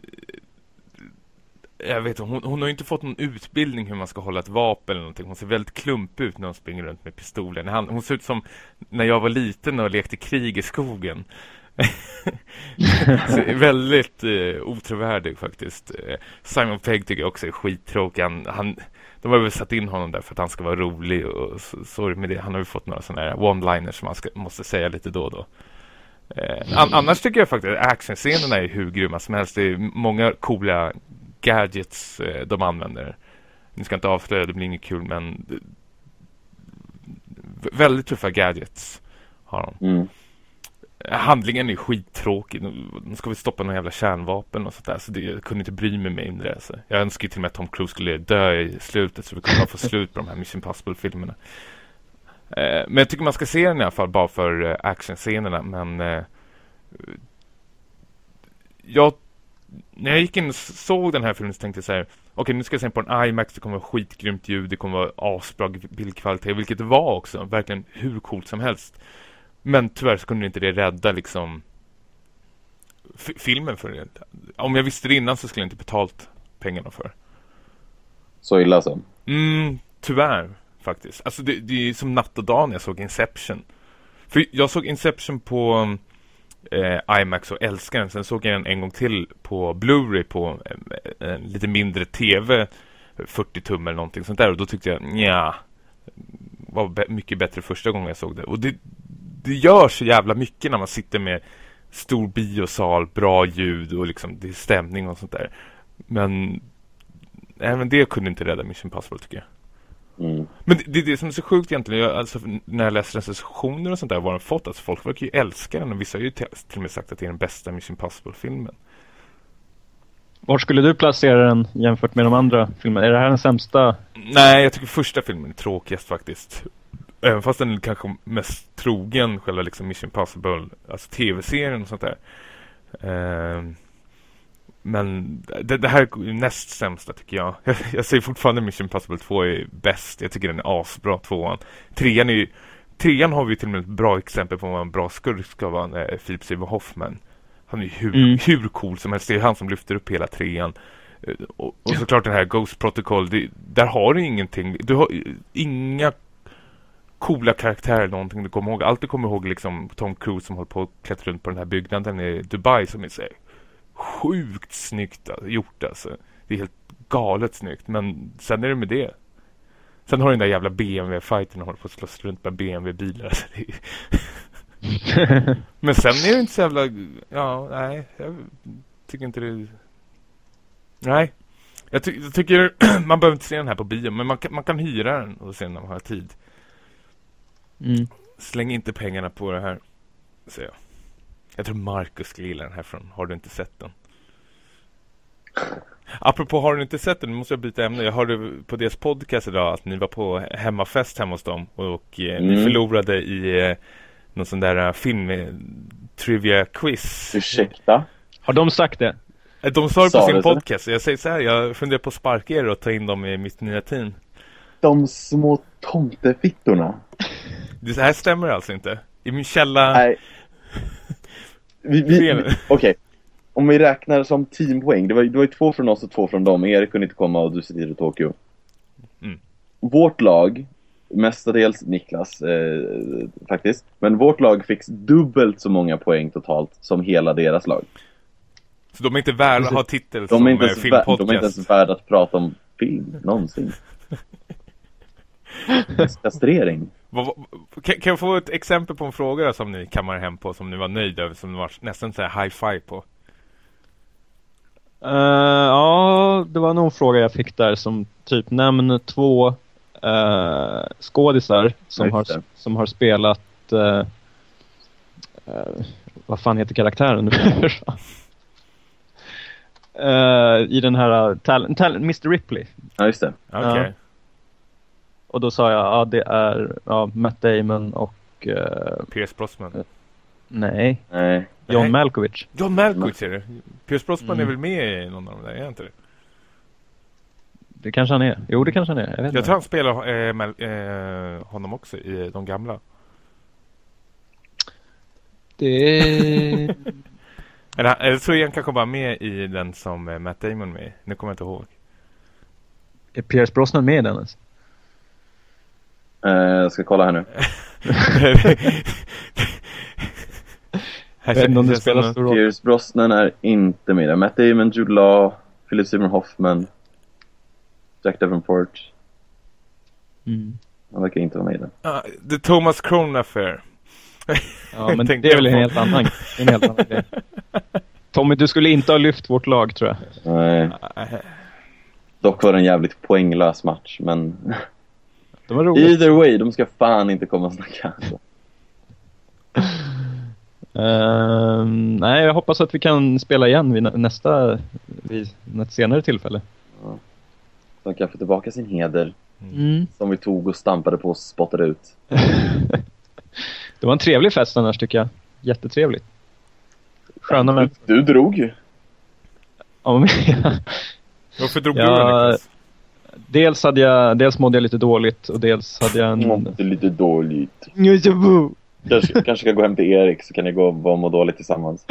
jag vet hon, hon har ju inte fått någon utbildning hur man ska hålla ett vapen eller någonting. Hon ser väldigt klump ut när hon springer runt med pistolen. Han, hon ser ut som när jag var liten och lekte krig i skogen. Så väldigt eh, otrovärdig faktiskt. eh, Simon Pegg tycker jag också är skittråkig. han, han, De har väl satt in honom där för att han ska vara rolig, och så, så med det. Han har ju fått några sådana här one-liners som man ska, måste säga lite då och då. eh, an, Annars tycker jag faktiskt att actionscenerna är hur grymma som helst. Det är många coola gadgets eh, de använder. Ni ska inte avslöja, det blir inget kul, men v- väldigt tuffa gadgets har de. Mm. Handlingen är skittråkig. Nu ska vi stoppa några jävla kärnvapen och sånt där. Så det, jag kunde inte bry mig mindre. Alltså. Jag önskar till och med att Tom Cruise skulle dö i slutet, så vi kunde få slut på de här Mission Impossible-filmerna. Eh, men jag tycker man ska se den i alla fall bara för eh, actionscenerna. Men eh, jag, när jag gick in och såg den här filmen så tänkte jag så här: okej, okay, nu ska jag se på en IMAX, det kommer vara skitgrymt ljud, det kommer vara asbra bildkvalitet, vilket det var också. Verkligen hur coolt som helst. Men tyvärr så kunde inte det rädda liksom f- filmen för det. Om jag visste det innan så skulle jag inte betalt pengarna för. Så illa så? Mm, tyvärr faktiskt. Alltså det, det är som natt och dag när jag såg Inception. För jag såg Inception på eh, IMAX och älskar den. Sen såg jag den en gång till på Blu-ray på eh, en lite mindre tv, fyrtio tum eller någonting sånt där. Och då tyckte jag, nja, var be- mycket bättre första gången jag såg det. Och det Det gör så jävla mycket när man sitter med stor biosal, bra ljud och liksom det är stämning och sånt där. Men även det kunde inte rädda Mission Impossible, tycker jag. Mm. Men det, det är det som är så sjukt egentligen. Jag, alltså, när jag läser recensioner och sånt där, vad de fått, alltså, folk verkar ju älska den, och vissa har ju till, till och med sagt att det är den bästa Mission Impossible-filmen. Var skulle du placera den jämfört med de andra filmerna? Är det här den sämsta? Nej, jag tycker första filmen är tråkigast faktiskt. Även fast den är kanske mest trogen själva liksom Mission Impossible, alltså tv-serien och sånt där. Uh, Men det, det här är näst sämsta tycker jag. jag. Jag säger fortfarande Mission Impossible två är bäst. Jag tycker den är asbra, tvåan. Trean är ju, trean har vi till och med ett bra exempel på vad en bra skurk ska vara, eh, Philip Seymour Hoffman. Han är ju hur, mm. hur cool som helst. Det är han som lyfter upp hela trean. Och, och såklart den här Ghost Protocol, det, där har du ingenting. Du har inga coola karaktärer, någonting du kommer ihåg. Allt du kommer ihåg liksom Tom Cruise som håller på att klättra runt på den här byggnaden i Dubai som är så sjukt snyggt gjort alltså. Det är helt galet snyggt. Men sen är det med det. Sen har du den där jävla B M W-fighten och håller på att slåss runt med B M W-bilar. Alltså det är... Men sen är det inte så jävla... Ja, nej. Jag tycker inte det... Nej. Jag, ty- jag tycker man behöver inte se den här på bio. Men man kan, man kan hyra den och se när man har tid. Mm. Släng inte pengarna på det här, säger jag. Jag tror Marcus skulle gilla den här från Har du inte sett den? Apropå Har du inte sett den, nu måste jag byta ämne. Jag hörde på deras podcast idag att ni var på hemmafest hemma hos dem. Och eh, mm. ni förlorade i eh, någon sån där uh, film eh, trivia quiz. Ursäkta? Har de sagt det? De sa det på sin podcast. Jag säger så här, jag funderar på att sparka er och ta in dem i mitt nya team. De små tomtefittorna. Det här stämmer alltså inte. I min källa... Nej. Vi, vi, Okej. Okay. Om vi räknar som teampoäng. Det var, det var ju två från oss och två från dem. Erik kunde inte komma och du sitter i Tokyo. Mm. Vårt lag, mestadels Niklas eh, faktiskt. Men vårt lag fick dubbelt så många poäng totalt som hela deras lag. Så de är inte värda att ha titel de som är inte filmpodcast? De är inte ens värda att prata om film någonsin. Kastrering. Kan, kan jag få ett exempel på en fråga då, som ni kammar hem på, som ni var nöjda över, som ni var nästan så här high five på? Uh, ja, det var någon fråga jag fick där som typ nämn två uh, skådisar som har, som har spelat uh, uh, vad fan heter karaktären nu? uh, i den här tal- tal- mister Ripley. Ja, just det. Okej. Okay. Uh, Och då sa jag, ja det är ja, Matt Damon och... Uh, Pierce Brosnan. Uh, nej. nej. John nej. Malkovich. John Malkovich är det. Pierce Brosnan mm. är väl med i någon av de där, är inte det? Det kanske han är. Jo, det kanske han är. Jag, vet jag tror han spelar äh, med, äh, honom också i de gamla. Det... Eller, eller så är han kanske bara med i den som äh, Matt Damon med. Nu kommer jag inte ihåg. Är Pierce Brosnan med i den alltså? Uh, jag ska kolla här nu. Jag vet inte om det spelar stor roll. Pierce Brosnan är inte med. Matt Damon, Jude Law, Philip Seymour Hoffman, Jack Davenport. Mm. Han verkar inte vara med i den. Uh, The Thomas Crown Affair. Ja, men det är väl en helt annan, en helt annan grej. Tommy, du skulle inte ha lyft vårt lag, tror jag. Nej. Dock var det en jävligt poänglös match, men... Det var roligt. Either way, de ska fan inte komma och snacka. Uh, nej, jag hoppas att vi kan spela igen vid nästa vid ett senare tillfälle. Ja. De kan få tillbaka sin heder mm. som vi tog och stampade på och spottade ut. Det var en trevlig fest annars, tycker jag. Jättetrevligt. Sköna med... Du, du drog ju. Ja, men... Varför drog ja, du den? Dels hade jag, dels mådde jag lite dåligt och dels hade jag en... Mådde lite dåligt. Kanske, kanske ska gå hem till Erik så kan ni gå och må dåligt tillsammans.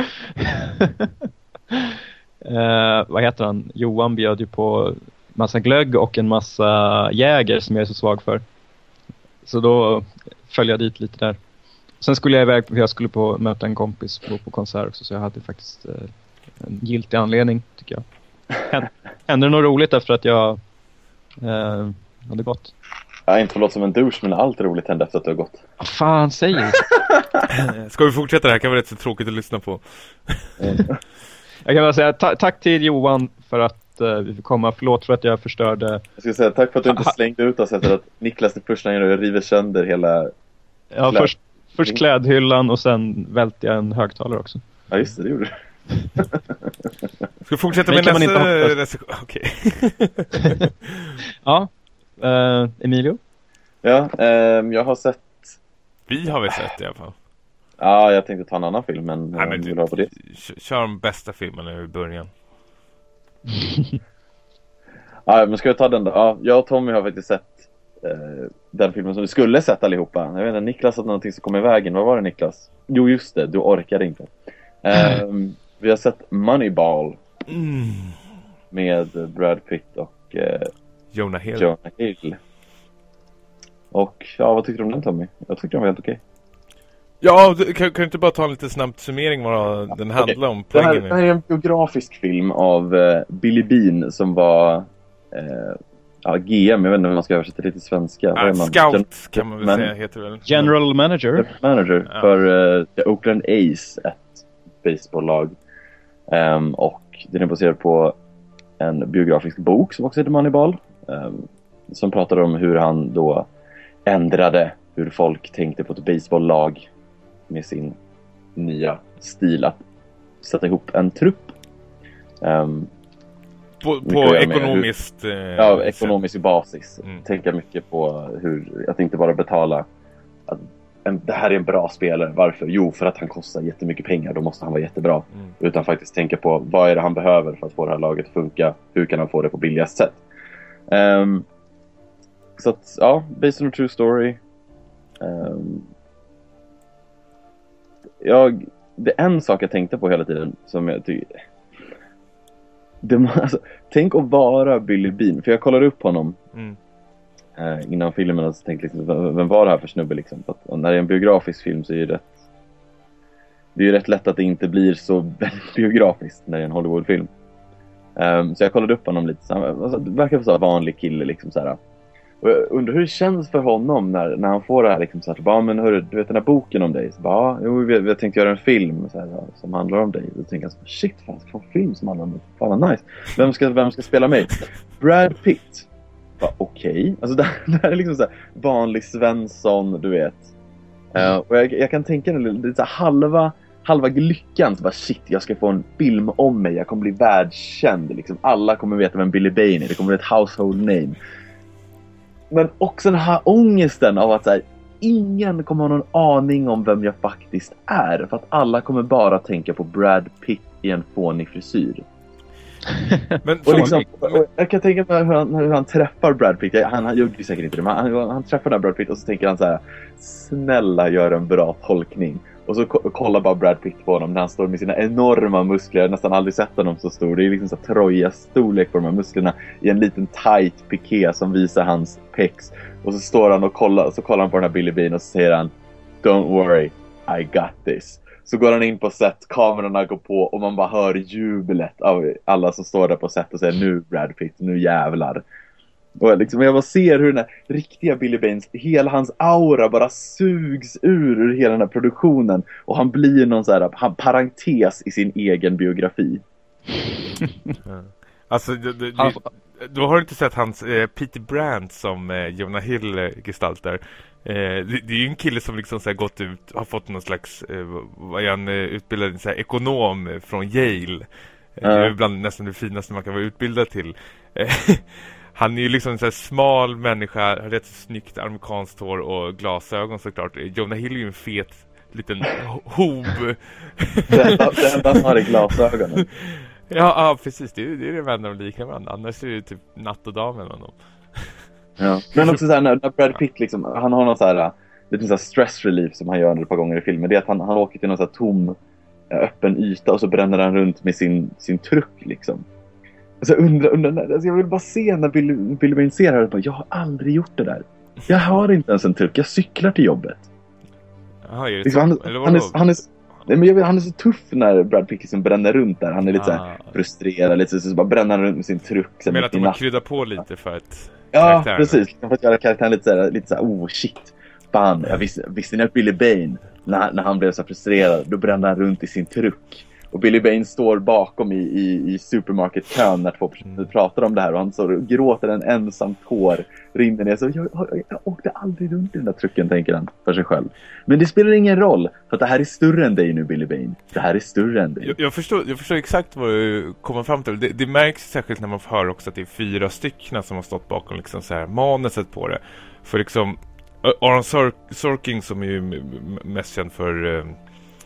eh, vad heter han? Johan bjöd ju på massa glögg och en massa jäger som jag är så svag för. Så då följde jag dit lite där. Sen skulle jag iväg, för jag skulle på möta en kompis på, på konsert också, så jag hade faktiskt eh, en giltig anledning, tycker jag. Hände det något roligt efter att jag eh, hade gått? Jag har inte förlåt som en douche, men allt roligt hände efter att du har gått. Vad fan säger du? Ska vi fortsätta det här? Kan vara rätt så tråkigt att lyssna på. Jag kan bara säga ta- tack till Johan för att uh, vi fick komma. Förlåt för att jag förstörde... Jag ska säga tack för att du inte slängde ut oss efter att Niklas det första gången river sönder hela... Ja, först, först klädhyllan och sen välte jag en högtalare också. Ja, just det, det gjorde du. Ska vi fortsätta med nästa recension? Okej. Ja. Uh, Emilio? Ja, um, jag har sett... Vi har väl sett i alla fall. Ja, jag tänkte ta en annan film, men, Nej, men vill du ha på det? Kör de bästa filmerna i början. Ja, men ska vi ta den då? Ja, jag och Tommy har faktiskt sett eh, den filmen som vi skulle sett allihopa. Jag vet inte, Niklas hade någonting som kom i vägen. Vad var det, Niklas? Jo, just det, du orkade inte. Eh, vi har sett Moneyball Mm. med Brad Pitt och eh, Jonah Hill. Jonah Hill. Och ja, vad tyckte du om den, Tommy? Jag tyckte den var helt okej. Ja, du, kan, kan du inte bara ta en lite snabb summering vad den handlar Okej. om? Det här, Poängen det här är en biografisk film av eh, Billy Bean som var eh, ja, G M, jag vet inte om man ska översätta det till svenska. Vad Ah, är man? Scout Gen- kan man väl men- säga heter väl. General manager. Manager Ja. för eh, The Oakland A's, ett baseballlag. Um, och den är baserad på en biografisk bok som också heter Moneyball. Um, som pratar om hur han då ändrade hur folk tänkte på ett baseballlag med sin nya stil att sätta ihop en trupp. Um, På, mycket på att göra med ekonomiskt... eh, ja, ekonomisk basis. Mm. Tänka mycket på hur, att inte bara betala att en, det här är en bra spelare. Varför? Jo, för att han kostar jättemycket pengar. Då måste han vara jättebra. Mm. Utan faktiskt tänka på vad är det han behöver för att få det här laget att funka. Hur kan han få det på billigast sätt? Um, så att, ja, based on a true story. Um, jag, det är en sak jag tänkte på hela tiden som jag tycker... Det, alltså, tänk att vara Billy Bean. För jag kollade upp honom Mm. eh, innan filmen och så tänkte liksom, vem, vem var det här för snubbe liksom? För att, och när det är en biografisk film så är det rätt, det är ju rätt lätt att det inte blir så biografiskt när det är en Hollywoodfilm. Um, så jag kollade upp honom lite. Så han, alltså, det verkar vara en vanlig kille liksom så här. Och jag undrar hur det känns för honom när, när han får det här liksom så här, bara, men hörru, du vet den här boken om dig? Så bara, ja, jo, vi, vi har tänkt göra en film så här, som handlar om dig. Då tänker jag så här, shit, fan, ska få en film som handlar om dig? Fan vad nice. Vem ska, vem ska spela mig? Brad Pitt. Bara, okej. Okay. Alltså det, det här är liksom så här vanlig Svensson, du vet. Uh, och jag, jag kan tänka mig lite så här, halva halva lyckan så bara shit, jag ska få en film om mig. Jag kommer bli världskänd liksom. Alla kommer veta vem Billy Bean är. Det kommer bli ett household name. Men också den här ångesten av att så här, ingen kommer ha någon aning om vem jag faktiskt är. För att alla kommer bara tänka på Brad Pitt i en fånig frisyr. Men, Och liksom, och jag kan tänka mig hur han, hur han träffar Brad Pitt. Han, han gjorde ju säkert inte det, men han, han träffar den här Brad Pitt och så tänker han så här: snälla, gör en bra tolkning. Och så ko- kollar bara Brad Pitt på honom när han står med sina enorma muskler. Jag har nästan aldrig sett honom så stor. Det är liksom så Troja-storlek på de här musklerna i en liten tight piké som visar hans pecs. Och så står han och kollar, så kollar han på den här Billy Bean och så säger han: don't worry, I got this. Så går han in på set, kamerorna går på och man bara hör jublet av alla som står där på set och säger: nu Brad Pitt, nu jävlar. Och liksom, jag bara ser hur den här riktiga Billy Baines, hela hans aura bara sugs ur, ur hela den här produktionen. Och han blir någon så här, han parentes i sin egen biografi. Ja. Alltså, du, du, du, du har inte sett hans eh, Peter Brandt som eh, Jonah Hill eh, gestaltar. Eh, det, det är ju en kille som liksom så här gått ut, har fått någon slags, eh, vad är han, eh, utbildad så här, ekonom från Yale. Eh, Ja. Det är ibland nästan det finaste man kan vara utbildad till. Eh, Han är ju liksom en så här smal människa, har rätt snyggt amerikanskt hår och glasögon såklart. Jonah Hill är ju en fet liten hob. Det enda det enda han har i glasögonen. Ja, ja, precis. Det är, det är det enda de liknar varandra. Annars är det typ natt och dag med honom. Ja. Men också så här, när, när Brad Pitt liksom, han har någon så här lite så här stress relief som han gör ett par gånger i filmen. Det är att han, han åker till någon så här tom, öppen yta och så bränner han runt med sin, sin truck liksom. Alltså, undra, undra, alltså jag vill bara se när Billy, Billy Bean ser här och bara, jag har aldrig gjort det där. Jag har inte ens en truck, jag cyklar till jobbet. Jaha, är det Liksom, så? han, Eller han, är, vadå? han, är, nej, men jag vet, han är så tuff när Brad Pitt liksom bränner runt där. Han är lite så här Ah. frustrerad, lite så, så bara bränner han runt med sin truck. Sen Men mitt att i de har natt. kryddat på lite för att Ja, karaktären- precis. För att göra karaktären lite så här, lite så här, oh shit. Fan, jag visste, visste ni att Billy Bane, när, när han blev så frustrerad, då brände han runt i sin truck. Och Billy Bane står bakom i, i, i supermarketkön när två personer Mm. pratar om det här. Och han så gråter en ensam tår, rinner ner. Så jag, jag, jag åkte aldrig runt i den där trucken, tänker han för sig själv. Men det spelar ingen roll, för att det här är större än dig nu, Billy Bane. Det här är större än dig. Jag, jag, förstår, jag förstår exakt vad du kommer fram till. Det, det märks särskilt när man får höra också att det är fyra stycken som har stått bakom liksom så här manuset på det. För liksom Aaron Sor- Sorkin, som är ju m- m- mest känd för eh,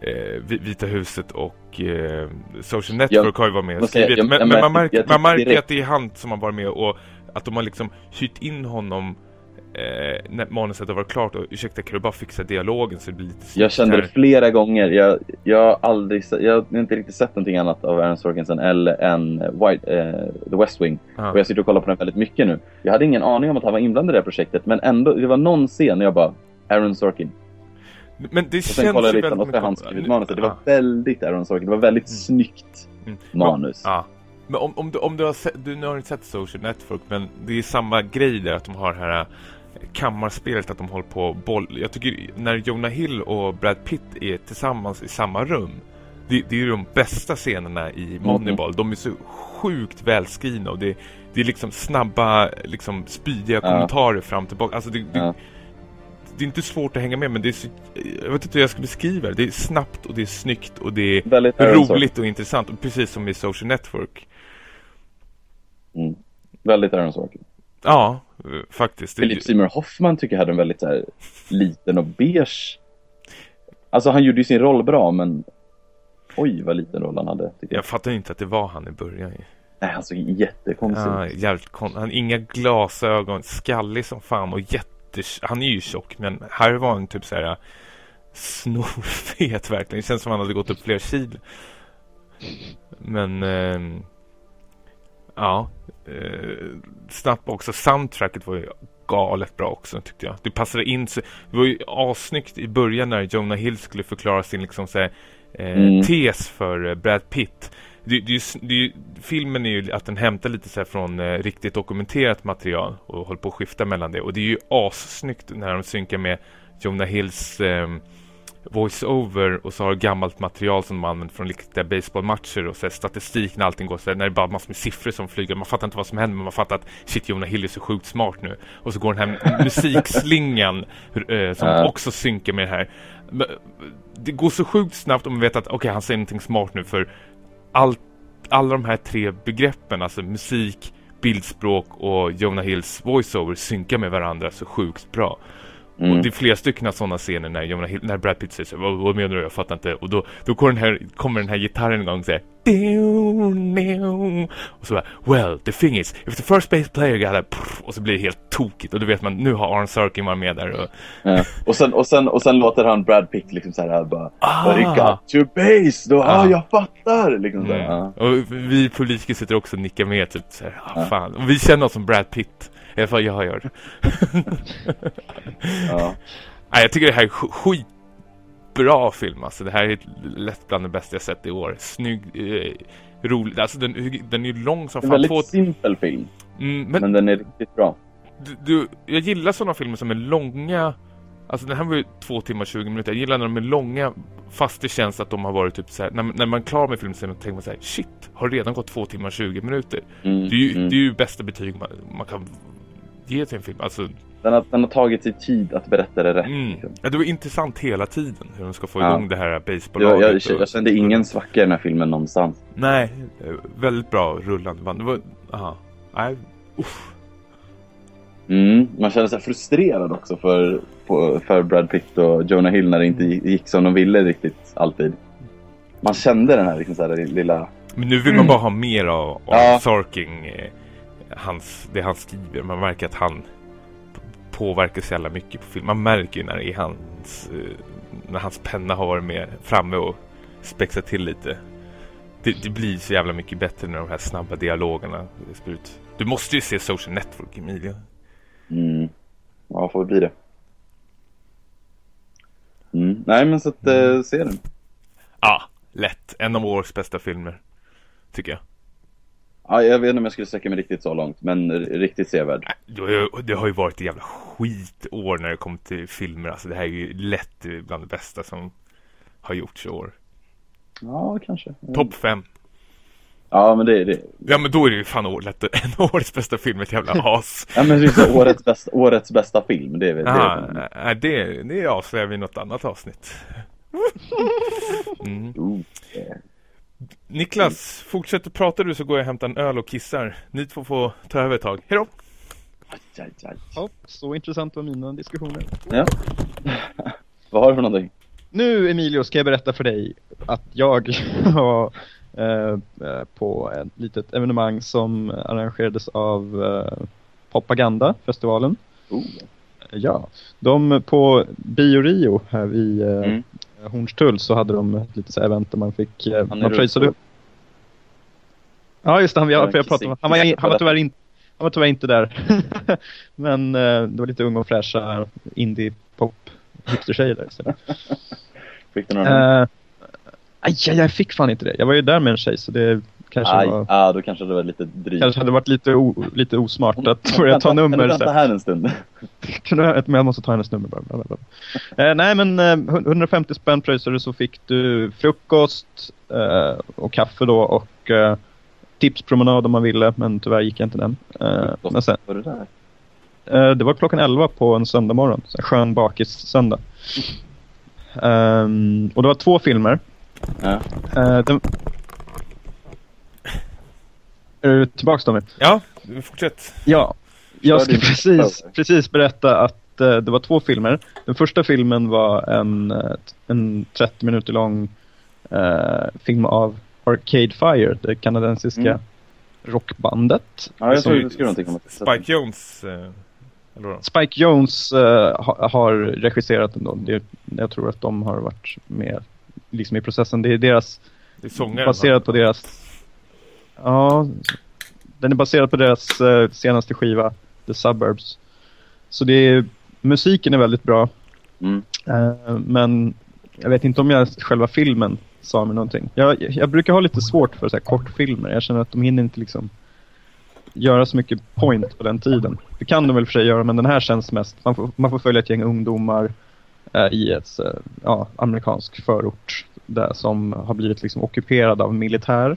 eh, Vita huset och eh, Social Network jag, har ju varit med och säga, skrivit. jag, men, jag, men jag, man märker, jag, man märker direkt. att det är han som har varit med och att de har liksom hyrt in honom eh, när manuset har varit klart och ursäkta, kan du bara fixa dialogen så det blir lite jag kände det flera gånger. Jag, jag har aldrig se, jag har inte riktigt sett någonting annat av Aaron Sorkinson eller en White, eh, The West Wing. Ah. Och jag sitter och kollar på den väldigt mycket nu. Jag hade ingen aning om att han var inblandad i det här projektet, men ändå, det var någon scen när jag bara, Aaron Sorkin. Men det och sen känns kollade ju jag lite väldigt och han skrivit manuset. Det var ah. väldigt Aaron Sorkin. Det var väldigt mm. snyggt mm. manus. Ja. Ah. Men om, om, du, om du har sett, du har inte sett Social Network, men det är samma grej där att de har det här kammarspelet, att de håller på boll. Jag tycker när Jonah Hill och Brad Pitt är tillsammans i samma rum, det, det är ju de bästa scenerna i Moneyball. Mm. De är så sjukt välskrivna och det, det är liksom snabba, liksom spydiga ja. kommentarer fram och tillbaka. Alltså det, det, ja. det är inte svårt att hänga med, men det är så, jag vet inte hur jag ska beskriva det. Det är snabbt och det är snyggt och det är väldigt roligt och intressant. Och precis som i Social Network. Mm. Väldigt Aaron Sorkin. Ja, faktiskt. Philip Seymour Hoffman tycker jag hade en väldigt så här, liten och beige. Alltså han gjorde ju sin roll bra, men oj vad liten roll han hade. Jag. jag fattar inte att det var han i början. Nej, han såg jättekonstig. Ja, jävligt kon- han inga glasögon, skallig som fan och jättes... Han är ju tjock, men här var han typ så här snorfet verkligen. Det känns som han hade gått upp flera kilo. Men... Eh, ja, eh, snabbt också. Soundtracket var ju galet bra också, tyckte jag. Det passade in så, det var ju assnyggt i början när Jonah Hill skulle förklara sin liksom så här, eh, mm. tes för eh, Brad Pitt. Det, det, det, filmen är ju att den hämtar lite så här från eh, riktigt dokumenterat material och håller på att skifta mellan det. Och det är ju assnyggt när de synkar med Jonah Hills eh, voice-over och så har gammalt material som man använder från riktiga baseballmatcher och så här, statistik när allting går så här, när det är bara massor med siffror som flyger. Man fattar inte vad som händer, men man fattar att shit, Jonah Hill är så sjukt smart nu. Och så går den här musikslingan eh, som uh. också synkar med det här. Men, det går så sjukt snabbt om man vet att okej, okay, han säger någonting smart nu, för allt, alla de här tre begreppen, alltså musik, bildspråk och Jonah Hills voice-over synkar med varandra så sjukt bra. Mm. Och det är flera stycken av sådana scener när, Jonah Hill, när Brad Pitt säger så, vad, vad menar du? Jag fattar inte. Och då, då kommer, den här, kommer den här gitarren en gång och säger och så bara, well, the thing is, if the first base player got a, och så blir det helt tokigt och då vet man, nu har Aaron Sorkin varit med där och, ja. och, sen, och, sen, och sen låter han Brad Pitt liksom så här bara, ah. but he got to base då, ah. ah, jag fattar liksom mm. ah. Och vi politiker sitter också och nickar med typ så här, ah, ah. fan. Och vi känner oss som Brad Pitt. I alla fall jag gör. ja. Nej, jag tycker det här är skitbra film. Alltså, det här är lätt bland det bästa jag sett i år. Snygg, eh, rolig. Alltså, den, den är ju lång som fan. En väldigt få... simpel film. Mm, men, men den är riktigt bra. Du, du, jag gillar sådana filmer som är långa. Alltså den här var ju två timmar tjugo minuter. Jag gillar när de är långa, fast det känns att de har varit typ så här, när, när man är klar med filmen så tänker man så här, shit, har redan gått två timmar tjugo minuter. Mm, det, är ju, mm. det är ju bästa betyg man, man kan ge till en film. Alltså, den, har, den har tagit sig tid att berätta det rätt. Mm. Ja, det var intressant hela tiden hur de ska få igång ja. det här Jag, baseballlaget. jag, jag, jag kände ingen svacka i den här filmen någonstans. Nej, väldigt bra rullande band. Det var, aha, nej, uff. Mm, man känner sig frustrerad också för, på, för Brad Pitt och Jonah Hill när det inte gick som de ville riktigt alltid. Man kände den här, liksom, så här lilla... Men nu vill man bara ha mer av, av ja. Sorkin, eh, hans, det han skriver. Man märker att han påverkar så jävla mycket på film. Man märker ju när det är hans, eh, när hans penna har varit med framme och spexat till lite. Det, det blir så jävla mycket bättre när de här snabba dialogerna spår ut. Du måste ju se Social Network, Emilia. Mm. Ja, får det bli det. Mm. Nej, men så att mm. äh, se den. Ja, lätt. En av årets bästa filmer, tycker jag. Ja, jag vet inte om jag skulle sträcka mig riktigt så långt, men riktigt sevärd. Det har ju varit ett jävla skitår när det kommer till filmer. Alltså det här är ju lätt bland det bästa som har gjorts i år. Ja, kanske. Topp fem. Ja, men det är det. Ja, men då är det ju fan året, en årets bästa film, ett jävla as. Ja, men det är årets bästa, årets bästa film, det är väl det. Ja, det, det avslöjar vi i något annat avsnitt. Mm. Oh, yeah. Niklas, fortsätt att prata du så går jag och hämtar en öl och kissar. Ni två får ta över ett tag. Hej då! Aj, aj, aj. Ja, så intressant var mina diskussioner. Ja. Vad har du för någonting? Nu, Emilio, ska jag berätta för dig att jag var eh, på ett litet evenemang som arrangerades av eh, Propaganda-festivalen. Oh. Ja, de på Bio Rio här vid eh, Mm. Hornstull så hade de ett litet så här event där man fick eh, Han är man pröjsade upp. Ja, just det, han, jag, för jag pratade om, han, var, han, var tyvärr in, han var tyvärr inte där. Men eh, det var lite unga och fräscha indie-pop hipster-tjejer där istället. Fick du några? Uh, aj, jag fick fan inte det. Jag var ju där med en tjej så det kanske Aj, var... ah, då kanske det var lite drygt. Kanske hade varit lite, o, lite osmart att börja ta nummer. Kan du vänta här en stund? Men jag måste ta hennes nummer bara. Eh, nej men eh, hundrafemtio spänn pröjsade så fick du frukost eh, och kaffe då och eh, tipspromenad om man ville, men tyvärr gick jag inte den. Eh, men sen, var det där? Eh, det var klockan elva på en söndag morgon, så en skön bakis söndag. Um, och det var två filmer. Ja. Uh, den... Är du tillbaka, Tommy? Ja, fortsätt. Ja, jag ska din- precis, precis berätta att uh, det var två filmer. Den första filmen var en, uh, en trettio minuter lång uh, film av Arcade Fire, det kanadensiska Mm. rockbandet. Ja, jag Som- tror du skulle någonting om att... Spike Jones. Eh, eller vad? Spike Jones uh, ha, har regisserat den då. Det, jag tror att de har varit med liksom i processen. Det är deras Det är sångaren. baserat på deras... Ja, den är baserad på deras uh, senaste skiva, The Suburbs. Så det är, musiken är väldigt bra. Mm. Uh, men jag vet inte om jag själva filmen sa mig någonting. Jag, jag brukar ha lite svårt för så här kortfilmer. Jag känner att de hinner inte liksom göra så mycket point på den tiden. Det kan de väl för sig göra, men den här känns mest... Man får, man får följa ett gäng ungdomar eh, i ett eh, ja, amerikansk förort där som har blivit liksom ockuperad av militär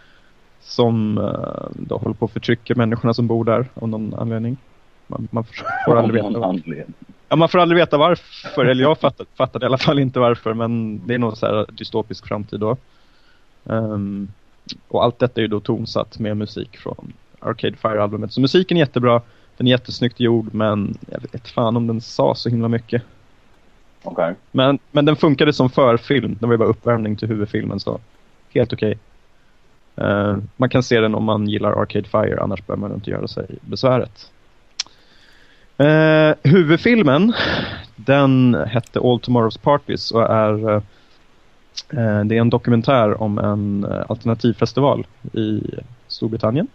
som eh, då håller på att förtrycka människorna som bor där av någon anledning. Man, man får aldrig Av veta. någon anledning. Ja, man får aldrig veta varför, eller jag fattade, fattade i alla fall inte varför, men det är nog så här dystopisk framtid då. Um, och allt detta är ju då tonsatt med musik från Arcade Fire-albumet. Så musiken är jättebra, den är jättesnyggt gjord, men jag vet inte fan om den sa så himla mycket. Okej. Men, men den funkade som förfilm, det var ju bara uppvärmning till huvudfilmen, så helt okej. Uh, man kan se den om man gillar Arcade Fire, annars bör man inte göra sig besväret. Uh, huvudfilmen, den hette All Tomorrow's Parties och är uh, det är en dokumentär om en uh, alternativfestival i Storbritannien.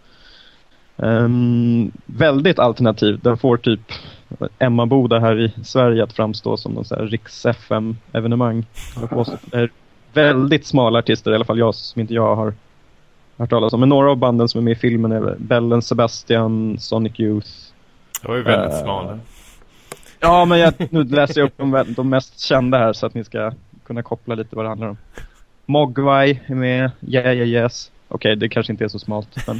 Um, väldigt alternativ. Den får typ Emma Boda här i Sverige att framstå som någon så här Riks-F M-evenemang. Det är väldigt smala artister, i alla fall jag som inte jag har hört talas om. Men några av banden som är med i filmen är Bellen Sebastian, Sonic Youth. Det var ju väldigt Uh, smal. Ja, men jag, nu läser jag upp de, de mest kända här så att ni ska kunna koppla lite vad det handlar om. Mogwai är med, Yeah Yeah Yes. Okej, okay, det kanske inte är så smalt. Men,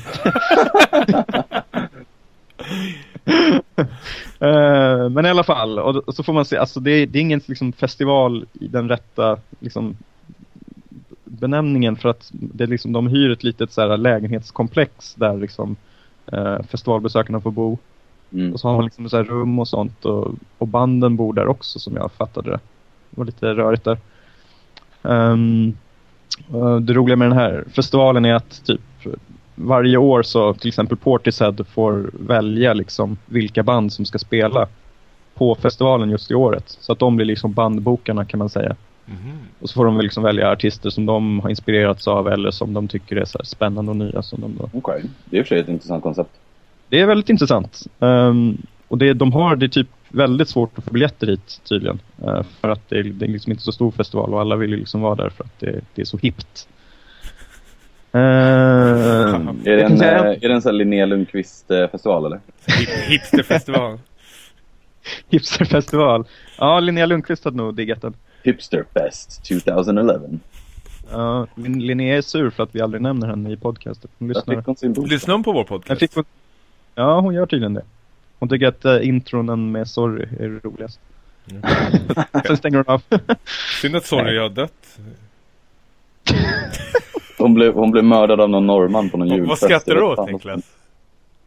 uh, men i alla fall, och, och så får man se, alltså det, det är ingen liksom, festival i den rätta liksom, benämningen, för att det är liksom, de hyr ett litet så här, lägenhetskomplex där liksom, uh, festivalbesökarna får bo. Mm. Och så har man liksom så här rum och sånt. Och, och banden bor där också, som jag fattade det. Det var lite rörigt där. Um, det roliga med den här festivalen är att typ varje år så till exempel Portishead får välja liksom vilka band som ska spela på festivalen just i året. Så att de blir liksom bandbokarna, kan man säga. Mm. Och så får de liksom välja artister som de har inspirerats av eller som de tycker är så här spännande och nya. Som de då... Okej, okay. Det är i och för sig ett intressant koncept. Det är väldigt intressant. Um, och det, de har det är typ väldigt svårt att få biljetter hit tydligen. Uh, för att det är, det är liksom inte så stor festival och alla vill ju liksom vara där för att det, det är så hippt. Uh, är det en, säga... är det en sån här Linnea Lundqvist-festival eller? Hipsterfestival. Hipsterfestival. Ja, Linnea Lundqvist hade nog diggat den. Hipsterfest tjugoelva. Ja, Lin- Linnea är sur för att vi aldrig nämner henne i podcastet. Hon lyssnar. fick hon sin bok. Lyssnar hon på vår podcast? Jag fick hon... Ja, hon gör tydligen det. Hon tycker att uh, intronen med Sorry är roligast. Mm. Sen stänger hon av. Synd att Sorry har dött. Hon blev, hon blev mördad av någon norrman på någon Vad julfest. skrattar du åt, Niklas?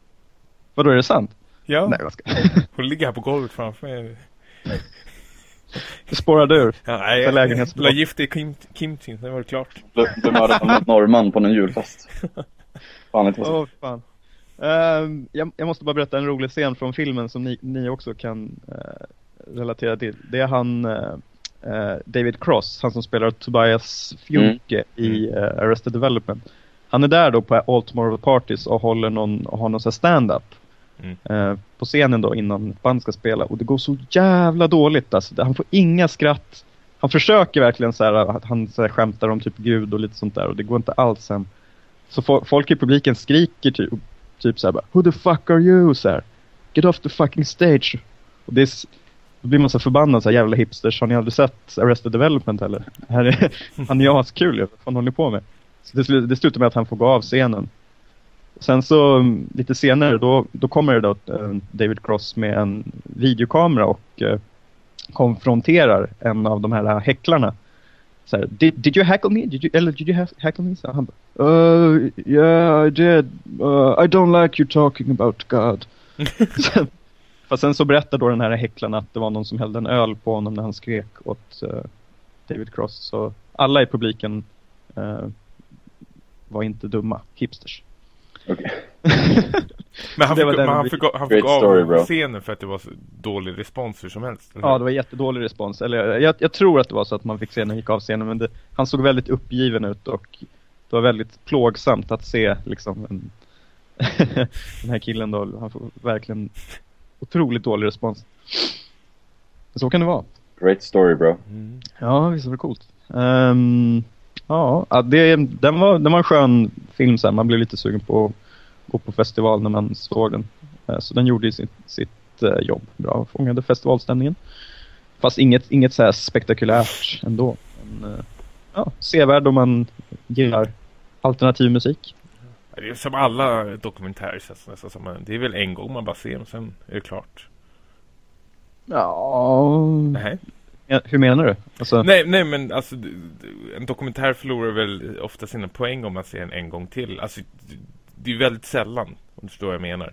Vadå, är det sant? Ja, Nej, vad ska... hon ligger här på golvet framför mig. Det spårade ur. Ja, nej, jag la gift i kim, kimchi, det var klart. Du, du mördade som en norrman på en julfest. Fan, inte Åh, fan. Uh, jag, jag måste bara berätta en rolig scen från filmen som ni, ni också kan uh, relatera till. Det är han uh, uh, David Cross, han som spelar Tobias Fünke mm. i uh, Arrested Development. Han är där då på All Tomorrow Parties och håller någon, och har någon sån här stand-up mm. uh, på scenen då innan ett band ska spela. Och det går så jävla dåligt. Alltså. Han får inga skratt. Han försöker verkligen så här, att han så här, skämtar om typ Gud och lite sånt där. Och det går inte alls hem. Så fo- folk i publiken skriker typ, typ så här bara, who the fuck are you? Så här, get off the fucking stage. Och det är, då blir man så förbannad, så här, jävla hipsters. Har ni aldrig sett Arrested Development eller? Här är, han är askul, vad fan håller ni på med? Så det, det slutar med att han får gå av scenen. Sen så lite senare då, då kommer det då uh, David Cross med en videokamera och uh, konfronterar en av de här häcklarna. Så här, did, did you hackle me? Did you, eller did you ha- hackle me? Så han bara, uh, yeah I did. Uh, I don't like you talking about God. sen, fast sen så berättar då den här häcklaren att det var någon som hällde en öl på honom när han skrek åt uh, David Cross. Så alla i publiken uh, var inte dumma hipsters. Okay. Men han fick, men han fick, han fick av story, scenen för att det var så dålig respons hur som helst. Eller? Ja, det var jättedålig respons. Eller, jag, jag tror att det var så att man fick se när han gick av scenen. Men det, han såg väldigt uppgiven ut och det var väldigt plågsamt att se liksom, en, den här killen då. Han får verkligen otroligt dålig respons. Så kan det vara. Great story, bro. Mm. Ja, visst var det coolt. Um, ja, det, den, var, den var en skön film så här. Man blev lite sugen på gå på festival när man såg den. Så den gjorde ju sitt, sitt jobb bra. Fångade festivalstämningen. Fast inget, inget så här spektakulärt ändå. Men, ja, sevärd om man gillar alternativ musik. Det är som alla dokumentärer. Det är väl en gång man bara ser och sen är det klart. Ja... Nej. Hur menar du? Alltså... Nej, nej, men alltså, en dokumentär förlorar väl ofta sina poäng om man ser den en gång till. Alltså, det är väldigt sällan, om du förstår vad jag menar.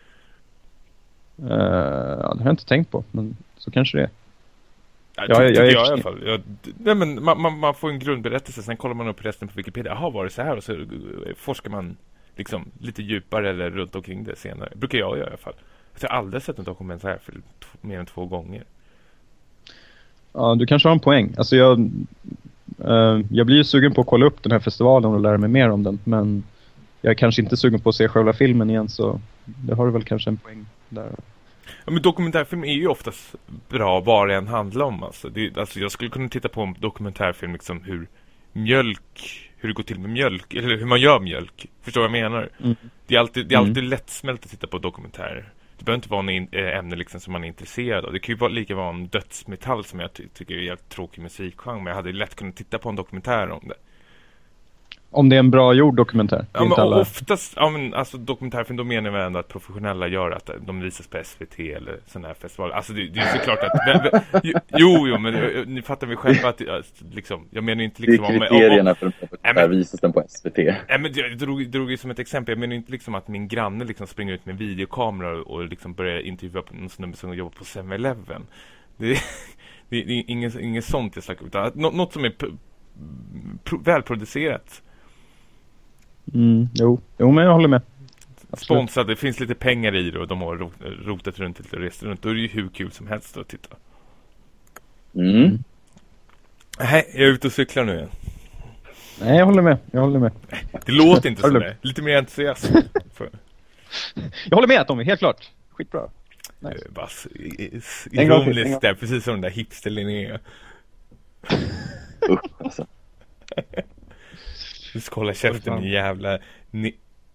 Uh, ja, det har jag inte tänkt på, men så kanske det är. Ja, jag, jag, jag, jag i alla fall. Jag, nej, men man, man, man får en grundberättelse, sen kollar man upp resten på Wikipedia. Jaha, var det så här? Och så forskar man liksom lite djupare eller runt omkring det senare. Brukar jag göra i alla fall. Jag har aldrig sett en dokumentär för t- mer än två gånger. Ja, du kanske har en poäng. Alltså jag, uh, jag blir ju sugen på att kolla upp den här festivalen och lära mig mer om den, men jag är kanske inte sugen på att se själva filmen igen, så det har du väl kanske en poäng där. Ja, men dokumentärfilm är ju oftast bra vad det än handlar om. Alltså. Det, alltså jag skulle kunna titta på en dokumentärfilm liksom hur mjölk, hur det går till med mjölk, eller hur man gör mjölk. Förstår vad jag menar? Mm. Det är alltid, det är alltid mm. lättsmält att titta på dokumentärer. Det behöver inte vara en ämne liksom som man är intresserad av. Det kan ju vara lika vara en dödsmetall som jag ty- tycker är en helt tråkig musikgenre. Men jag hade lätt kunnat titta på en dokumentär om det. Om det är en bra gjord dokumentär? Ja, men alla... oftast, ja, men alltså dokumentärfilm, då menar vi ändå att professionella gör att de visas på S V T eller sån här festival. Alltså det, det är såklart att... jo, jo, men ni fattar väl själva att liksom, jag menar inte liksom... Det är kriterierna om, om, för att men, visas den på S V T. Nej, men jag drog, drog ju som ett exempel. Jag menar inte liksom att min granne liksom springer ut med en videokamera och, och liksom börjar intervjua på någon snubbe som jobbar på seven eleven. Det, det, det är inget, inget sånt jag snackar, utan något, något som är p- p- välproducerat. Mm, jo. jo, men jag håller med. Sponsrad, det finns lite pengar i det och de har rot, rotat runt lite och rest runt. Då är det ju hur kul som helst att titta. Mm. Nej, jag är ute och cyklar nu igen. Nej, jag håller med. Jag håller med. Det låter inte så där. Lite mer entusiasm. Jag håller med, Tommy, helt klart. Skitbra. Nice. Bara ironiskt där, precis som den där hipster-Linnea. Usch, alltså. Du ska hålla käften, jävla... Ni...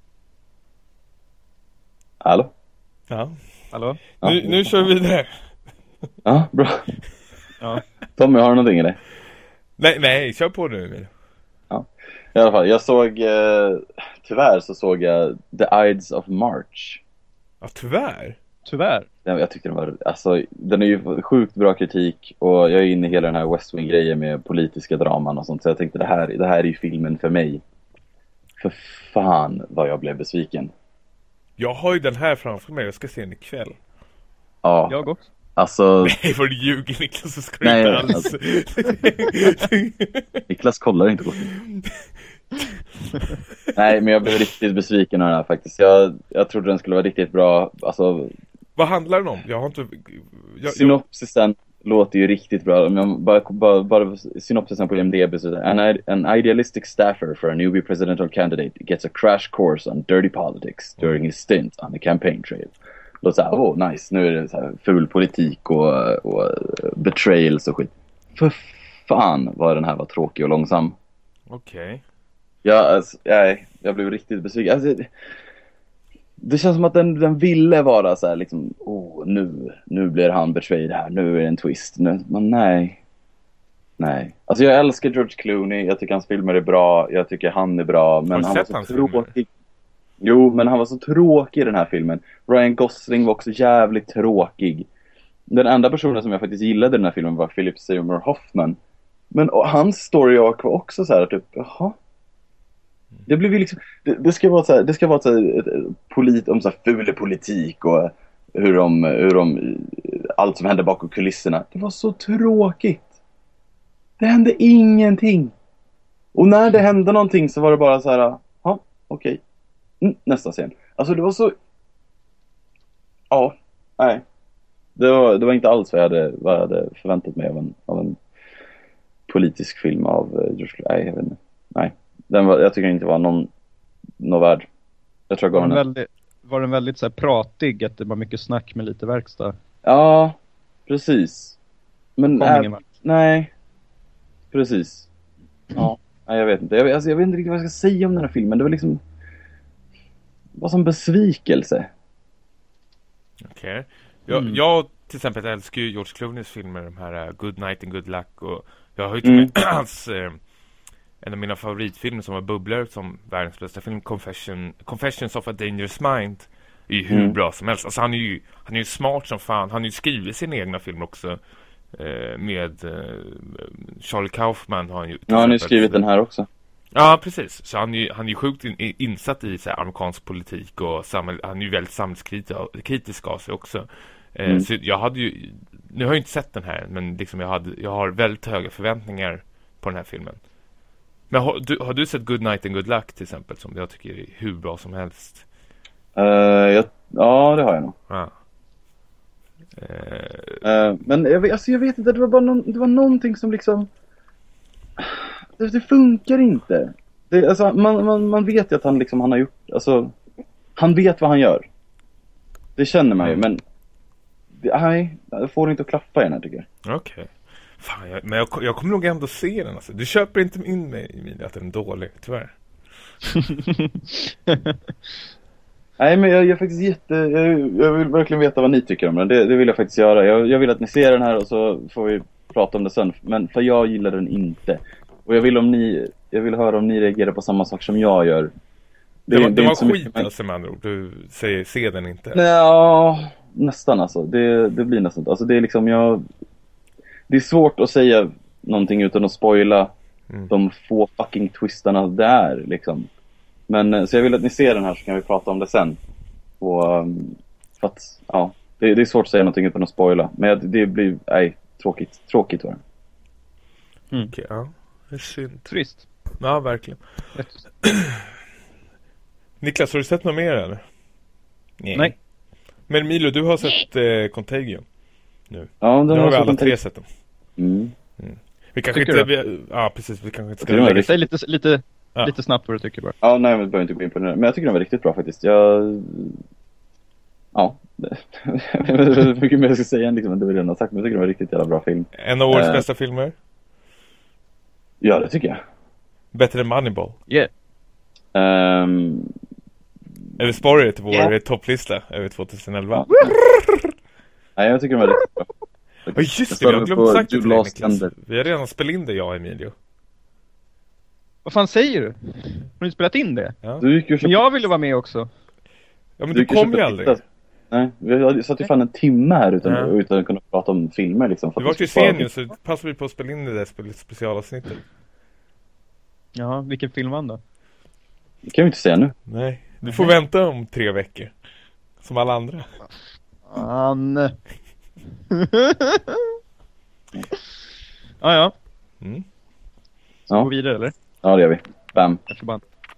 Hallå? Ja. Hallå? Nu, ja. nu kör vi vidare. Ja, bra. Ja. Tommy, har du någonting i dig? Nej, nej, kör på nu, Emil. Ja. I alla fall, jag såg... Eh, tyvärr så såg jag The Ides of March. Ja, tyvärr? Tyvärr? Jag, jag tyckte den var... Alltså, den är ju sjukt bra kritik. Och jag är inne i hela den här West Wing-grejen med politiska draman och sånt. Så jag tänkte, det här, det här är ju filmen för mig. För fan vad jag blev besviken. Jag har ju den här framför mig. Jag ska se den ikväll. Ja. Jag också. Alltså... Nej, vad du ljuger, Niklas, så ska du Nej, inte alls. alltså... Niklas kollar inte på. Nej, men jag blev riktigt besviken av den här faktiskt. Jag, jag trodde den skulle vara riktigt bra. Alltså... Vad handlar den om? Jag har inte... Jag, jag... Synopsisen låter ju riktigt bra. Men bara, bara, bara synopsisen på I M D B så an, an idealistic staffer for a newbie presidential candidate gets a crash course on dirty politics during his stint on the campaign trail. Då så här, åh, oh, nice. Nu är det så här ful politik och, och betrayals och skit. För fan vad den här var tråkig och långsam. Okej. Okay. Ja, alltså, nej, jag blev riktigt besviken. Alltså, det, det känns som att den, den ville vara så här liksom, åh, nu, nu blir han betrayed här. Nu är det en twist. Nu, men nej. Nej. Alltså jag älskar George Clooney. Jag tycker hans filmer är bra. Jag tycker han är bra. Men han var så tråkig. Jo, men han var så tråkig i den här filmen. Ryan Gosling var också jävligt tråkig. Den enda personen som jag faktiskt gillade i den här filmen var Philip Seymour Hoffman. Men och, hans story arc var också så här typ, jaha. Det blev ju liksom det, det ska vara så här, det ska vara så här, ett, ett polit om så här ful politik och hur de hur de allt som hände bakom kulisserna. Det var så tråkigt. Det hände ingenting. Och när det hände någonting så var det bara så här, ja, okej. Okay. Mm, nästa scen. Alltså det var så... Ja, nej. Det var, det var inte alls vad jag hade, vad jag hade förväntat mig av en, av en politisk film av George. Nej, jag vet inte. Nej. Den var, jag tycker inte det var någon, någon värd. Jag tror jag var, den väldigt, var den väldigt så här pratig, att det var mycket snack med lite verkstad? Ja, precis. Men äh, nej. Precis. Ja, nej, jag vet inte. Jag, alltså, jag vet inte riktigt vad jag ska säga om den här filmen. Det var liksom... Det var som besvikelse. Okej. Okay. Jag, mm. jag till exempel älskar ju George Clooneys filmer, de här uh, Good Night and Good Luck, och jag har ju till mm. med hans uh, en av mina favoritfilmer som var bubblar som världens bästa film, Confession, Confessions of a Dangerous Mind, är ju hur mm. bra som helst. Alltså han är ju han är ju smart som fan. Han har ju skrivit sina egna filmer också uh, med uh, Charlie Kaufman har han ju. Ja, han har ju skrivit den här också. Ja, precis. Så han är ju, han är ju sjukt in, insatt i så här, amerikansk politik och samhäll, han är ju väldigt samhällskritisk av sig också. Eh, mm. Så jag hade ju, nu har jag inte sett den här, men liksom jag, hade, jag har väldigt höga förväntningar på den här filmen. Men har du, har du sett Good Night and Good Luck till exempel, som jag tycker är hur bra som helst? Uh, jag, ja, det har jag nog. Ja. Uh, uh, men jag, alltså, jag vet inte, det var bara någon, det var någonting som liksom... Det, det funkar inte. Det, alltså, man, man, man vet ju att han, liksom, han har gjort... Alltså, han vet vad han gör. Det känner man ju, men... Det, nej, det får inte att klaffa i den här, tycker jag. Okej. Okay. Fan, jag, men jag, jag kommer nog ändå se den. Alltså. Du köper inte in mig i mig att den är dålig, tyvärr. Nej, men jag, jag är faktiskt jätte... Jag, jag vill verkligen veta vad ni tycker om den. Det, det vill jag faktiskt göra. Jag, jag vill att ni ser den här och så får vi prata om det sen. Men för jag gillar den inte. Och jag vill om ni... Jag vill höra om ni reagerar på samma sak som jag gör. Det, det var, det det var skit mycket, alltså, med andra ord. Du säger, se den inte. Nej, ja, nästan alltså. Det, det blir nästan. Alltså det är liksom jag... Det är svårt att säga någonting utan att spoila mm. de få fucking twistarna där liksom. Men så jag vill att ni ser den här så kan vi prata om det sen. Och um, för att, ja, det, det är svårt att säga någonting utan att spoila. Men det blir, nej, tråkigt. Tråkigt var det. Mm. Okej, okay, ja. Det är synd. Trist. Ja, verkligen. Niklas, har du sett något mer eller? Nej. Nej. Men Milo, du har sett eh, Contagion nu. Ja, den nu har, har vi alla Contagion. tre sett den. Mm. Mm. Vi kanske inte... Vi, ja, precis. Vi kanske inte ska... Lägga... Säg lite, lite, ja. lite snabbt vad du tycker bara. Ja, nej, men vi behöver inte gå in på det. Men jag tycker den var riktigt bra faktiskt. Jag... Ja. Jag vet inte hur mycket mer jag ska säga än liksom, det vi redan har sagt. Men jag tycker den var riktigt jävla bra film. En av årets uh... bästa filmer? Ja, det tycker jag. Bättre än Moneyball? Yeah. Um... Eller sparar det till vår yeah. topplista över tjugoelva? Nej, jag tycker den var riktigt bra. Ja, just det, vi har glömt sagt det till dig, Niklas. Vi har redan spelat in det, jag och Emilio. Vad fan säger du? Har du inte spelat in det? Ja. Du gick ju men jag ville vara med också. Ja, men du, du kom ju aldrig. Titta. Nej, vi satt ju fan en timme här utan, ja. utan att kunna prata om filmer liksom. Du var ju sen ju, så passade vi på att spela in det där spe- specialavsnittet. Ja, vilken film var då? Det kan vi inte säga nu. Nej, du får vänta om tre veckor. Som alla andra. Anne. Ja, ja. Mm. Ska vi Ja. gå vidare eller? Ja, det gör vi. Bam. Jag får bara...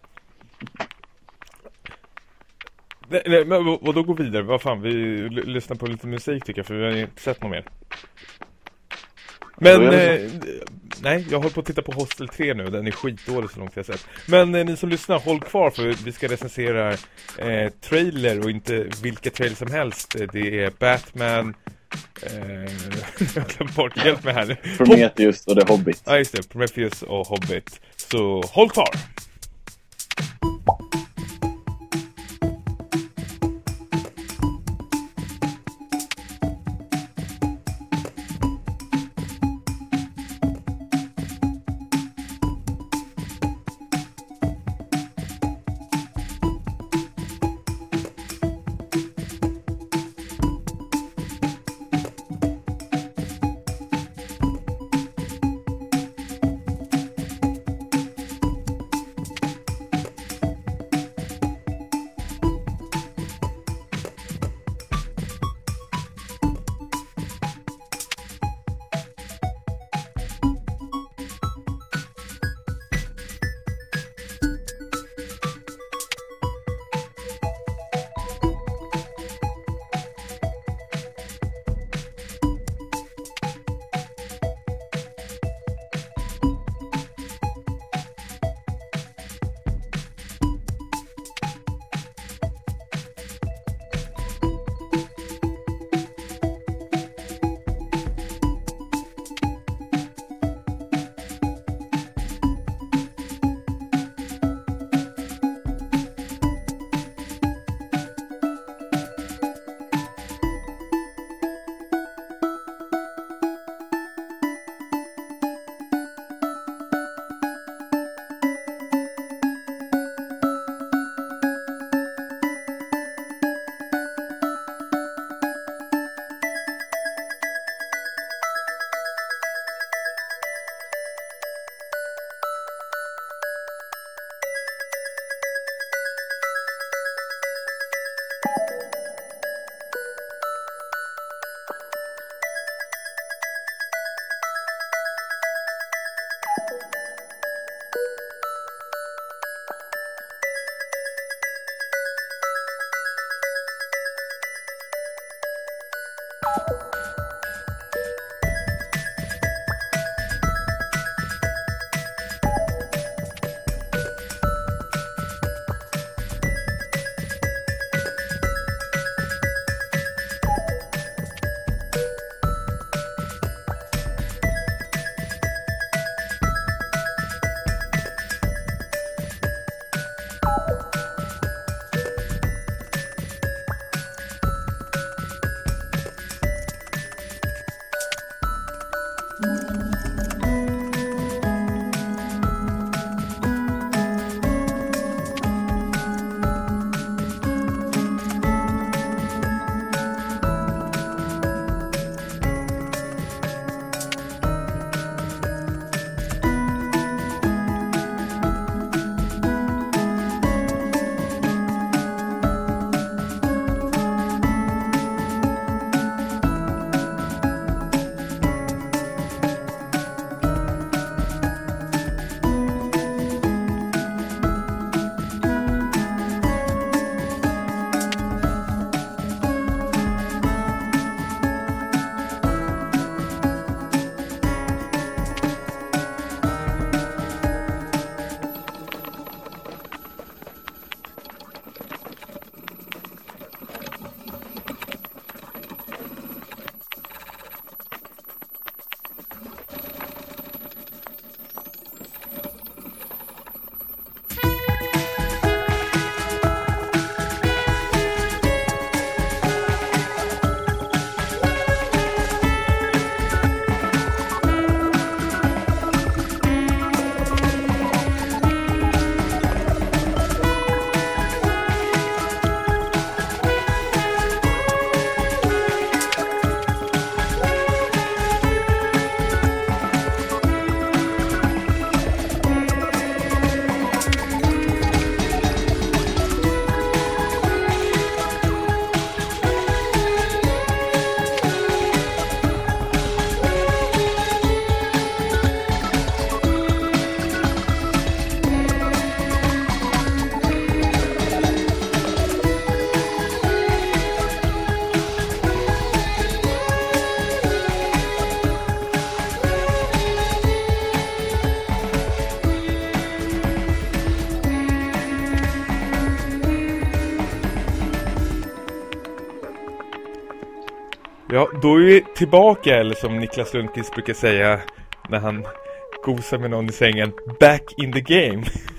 Nej, nej, men vad, vad då gå vidare? Vad fan, vi l- lyssnar på lite musik tycker jag, för vi har inte sett något mer. Men, Då är det eh, nej, jag håller på att titta på Hostel tre nu, den är skitdålig så långt jag har sett. Men eh, ni som lyssnar, håll kvar för vi ska recensera eh, trailer och inte vilka trailer som helst. Det är Batman, eh, jag har glömt bort, hjälp mig här nu. Prometheus och The Hobbit. Ja just det, Prometheus och Hobbit. Så håll kvar! Ja, då är vi tillbaka, eller som Niklas Lundqvist brukar säga när han gosar med någon i sängen, back in the game.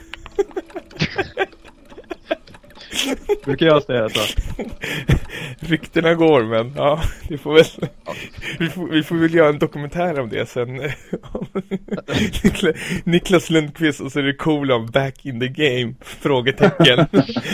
Brukar jag säga så? Ryktena går, men ja, det får väl, vi, får, vi får väl göra en dokumentär om det sen. Niklas Lundqvist och så är det kolon, back in the game, frågetecken.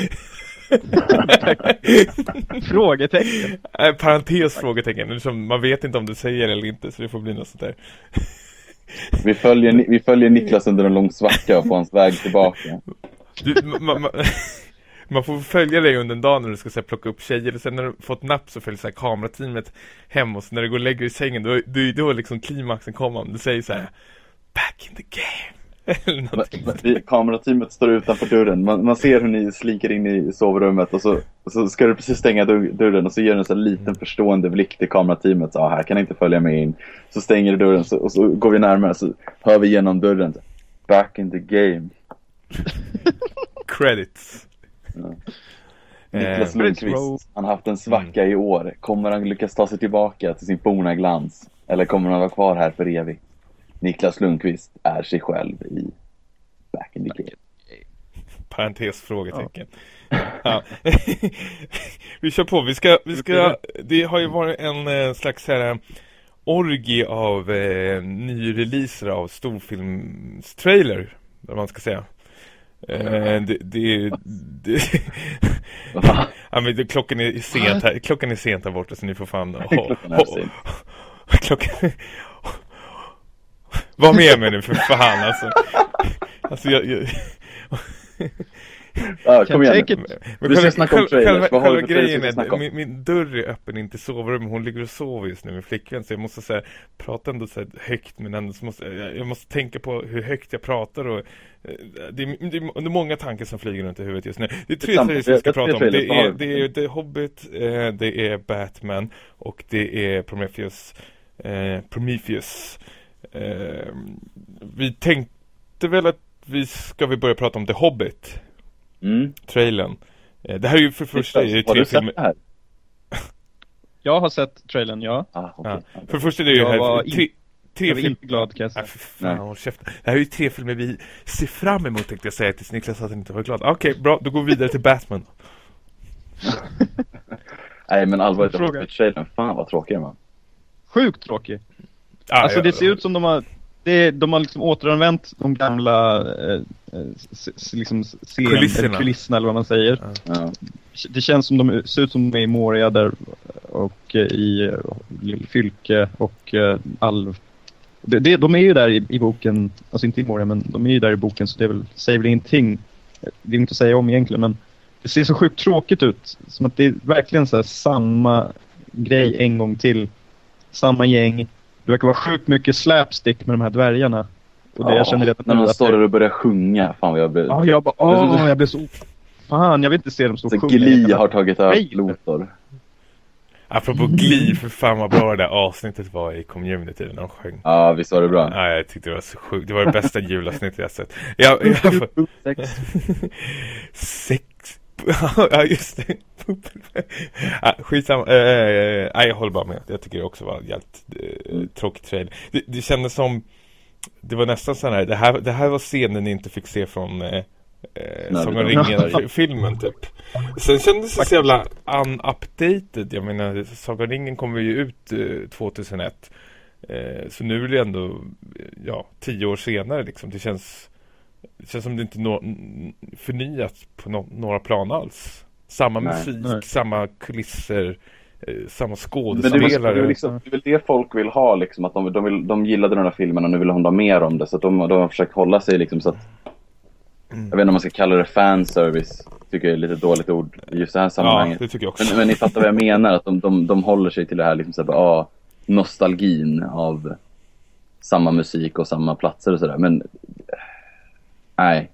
Frågetecken? Äh, parentes frågetecken. Liksom, man vet inte om du säger eller inte, så det får bli något sånt där. Vi följer, vi följer Niklas under en lång svacka på hans väg tillbaka. Du, ma, ma, man får följa dig under en dag när du ska så här, plocka upp tjejer. Och sen när du fått napp så följer så här, kamerateamet hem. Och så när du går och lägger i sängen, då, då, då liksom klimaxen kommer. Du säger så här, back in the game. Vi, kamerateamet står utanför dörren. Man, man ser hur ni slinker in i sovrummet. Och så, och så ska du precis stänga dörren. Och så ger du en så liten förstående blick till kamerateamet. Så ah, här kan jag inte följa med in. Så stänger du dörren så, och så går vi närmare. Så hör vi genom dörren, back in the game. Credits. Ja. Niklas Lundqvist, han har haft en svacka i år. Kommer han lyckas ta sig tillbaka till sin forna glans? Eller kommer han vara kvar här för evigt? Niklas Lundqvist är sig själv i back in the game. Parentes frågetecken. Ja. Ja. Vi kör på. Vi ska, vi ska, det har ju varit en eh, slags här orgie av eh, nyreleaser av storfilmstrailer, vad man ska säga. Eh, det, det, det ja, men det, klockan är sent här, klockan är sent här borta, så ni får fan oh, klockan är sent. Klockan var med mig nu för fan alltså. Alltså jag, jag... Ja, kom igen. Men vi ska snacka om trailers. Själva, själva grejen är, min, min dörr är öppen in till sovrummet. Hon ligger och sover just nu med flickvän. Så jag måste så här, prata ändå så här, högt. Men ändå så måste, jag, jag måste tänka på hur högt jag pratar. Och, det, är, det är många tankar som flyger runt i huvudet just nu. Det är tre trailers vi ska prata om. Det är, det är The Hobbit, det är Batman och det är Prometheus. Prometheus. Vi tänkte väl att vi ska vi börja prata om The Hobbit. Mm. Trailern. Det här är ju för första är tre filmer. Här? Jag har sett trailern, ja. Ah, okay. Ja. För första är det ju här var tre, tre jag var inte glad, kan jag säga. Ah, fan, håll käften. Det här är ju tre filmer vi ser fram emot, tänkte jag säga till Niklas att han inte var glad. Okej, okay, bra. Då går vi vidare till Batman. Nej, men allvarligt, jag trailern. Fan vad tråkig man. Sjukt tråkig. Ah, alltså ja, det ser ja. ut som de har det, de har liksom återanvänt de gamla eh, s, liksom scen, kulisserna. Eller kulisserna eller vad man säger. Ja. Det känns som de ser ut som de är i Moria där och eh, i eh, Fylke och eh, Alv. Det, det, de är ju där i, i boken, alltså inte i Moria, men de är ju där i boken, så det är väl, säger väl ingenting. Det är inte att säga om egentligen, men det ser så sjukt tråkigt ut. Som att det är verkligen så här samma grej en gång till. Samma gäng. Det verkar vara sjukt mycket slapstick med de här dvärgarna. Och det ja, jag känner redan när de står där och börjar sjunga. Fan vad jag blir... Ja, jag bara, åh, jag blir så... Fan, jag vill inte se dem stå och sjunga. Glee har tagit över Lothar. Apropå Glee, för fan vad bra det där avsnittet var i Community när de sjöng. Ja, visst var det bra. Ja, jag tyckte det var så sjukt. Det var det bästa julavsnittet jag sett. Ja, jag får... Sex. Sex. Ja, just det. Ja, skitsamma. Äh, äh, jag håller bara med. Jag tycker det också var jävligt äh, tråkigt trailer. Det, det kändes som... Det var nästan så här. Det här, det här var scenen ni inte fick se från... Äh, Nej, Sagan ringen-filmen typ. Sen kändes det så jävla unupdated. Jag menar, Sagan ringen kommer ju ut eh, tjugohundraett. Eh, så nu är det ändå ja, tio år senare liksom. Det känns, det känns som det inte är no- förnyat på no- några plan alls. Samma nej, musik, nej. Samma kulisser, eh, samma skådespelare. Det är, liksom, det är väl det folk vill ha liksom, att de, de, vill, de gillade den här filmen och nu vill de ha mer om det. Så att de, de har försökt hålla sig liksom så att Mm. jag vet inte om man ska kalla det fanservice. Tycker jag är lite dåligt ord i just det här sammanhanget. Ja, det tycker jag också. Men, men ni fattar vad jag menar. Att de, de, de håller sig till det här liksom, så här, ah, nostalgin av samma musik och samma platser och sådär. Men nej.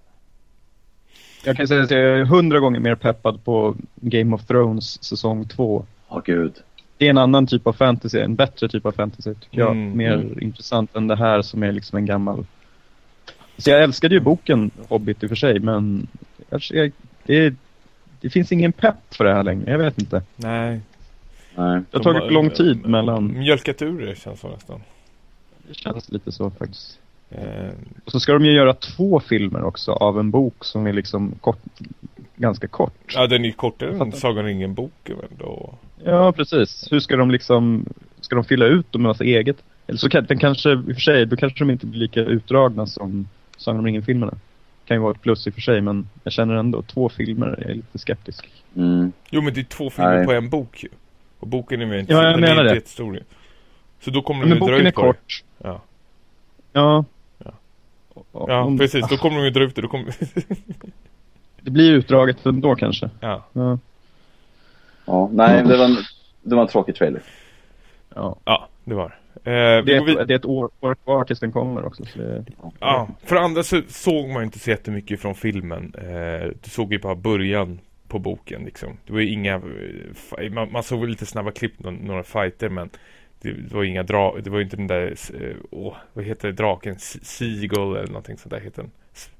Jag kan säga att jag är hundra gånger mer peppad på Game of Thrones säsong två. Åh oh, gud. Det är en annan typ av fantasy. En bättre typ av fantasy tycker jag. Mm. Mer mm. intressant än det här som är liksom en gammal... Så jag älskade ju boken Hobbit i och för sig, men jag, det, det finns ingen pepp för det här längre, jag vet inte. Nej. Nej. Det har tagit har, lång tid mellan... Mjölkat ur det känns så nästan. Det känns lite så faktiskt. Eh, Och så ska de ju göra två filmer också av en bok som är liksom kort, ganska kort. ja, den är ju kortare än Sagan om ringen-boken då. Ja, precis. Hur ska de liksom... Ska de fylla ut dem med massa eget? Eller så kan den kanske, i och för sig, då kanske de inte blir lika utdragna som Sagan om ringen-filmerna. Kan ju vara ett plus i och för sig, men jag känner ändå två filmer, jag är lite skeptisk. Mm. Jo, men det är två filmer Nej. på en bok ju. Och boken är mer inte, Ja, jag den menar är inte det. jättestor. Så då kommer Men de ju dra boken är ut på det. kort. Ja. Ja. Ja. Och- Ja, om- precis. Då kommer de ju dra ut det. Då kommer... Det blir utdraget ändå kanske. ja. Ja. Ja, nej, det var en, det var en tråkig trailer. Ja. ja, det var eh, Det, vi går vid- är, ett- det är ett år, år kvar tills den kommer också. Så det, Ja, för andra så såg man inte så jättemycket från filmen. Eh, du såg ju bara början på boken liksom. Det var ju inga eh, fi- man, man såg väl lite snabba klipp, några, några fighter, men det, det var inga dra det var ju inte den där eh, åh, vad heter det, draken S- Seagull eller någonting sånt där heter den. S-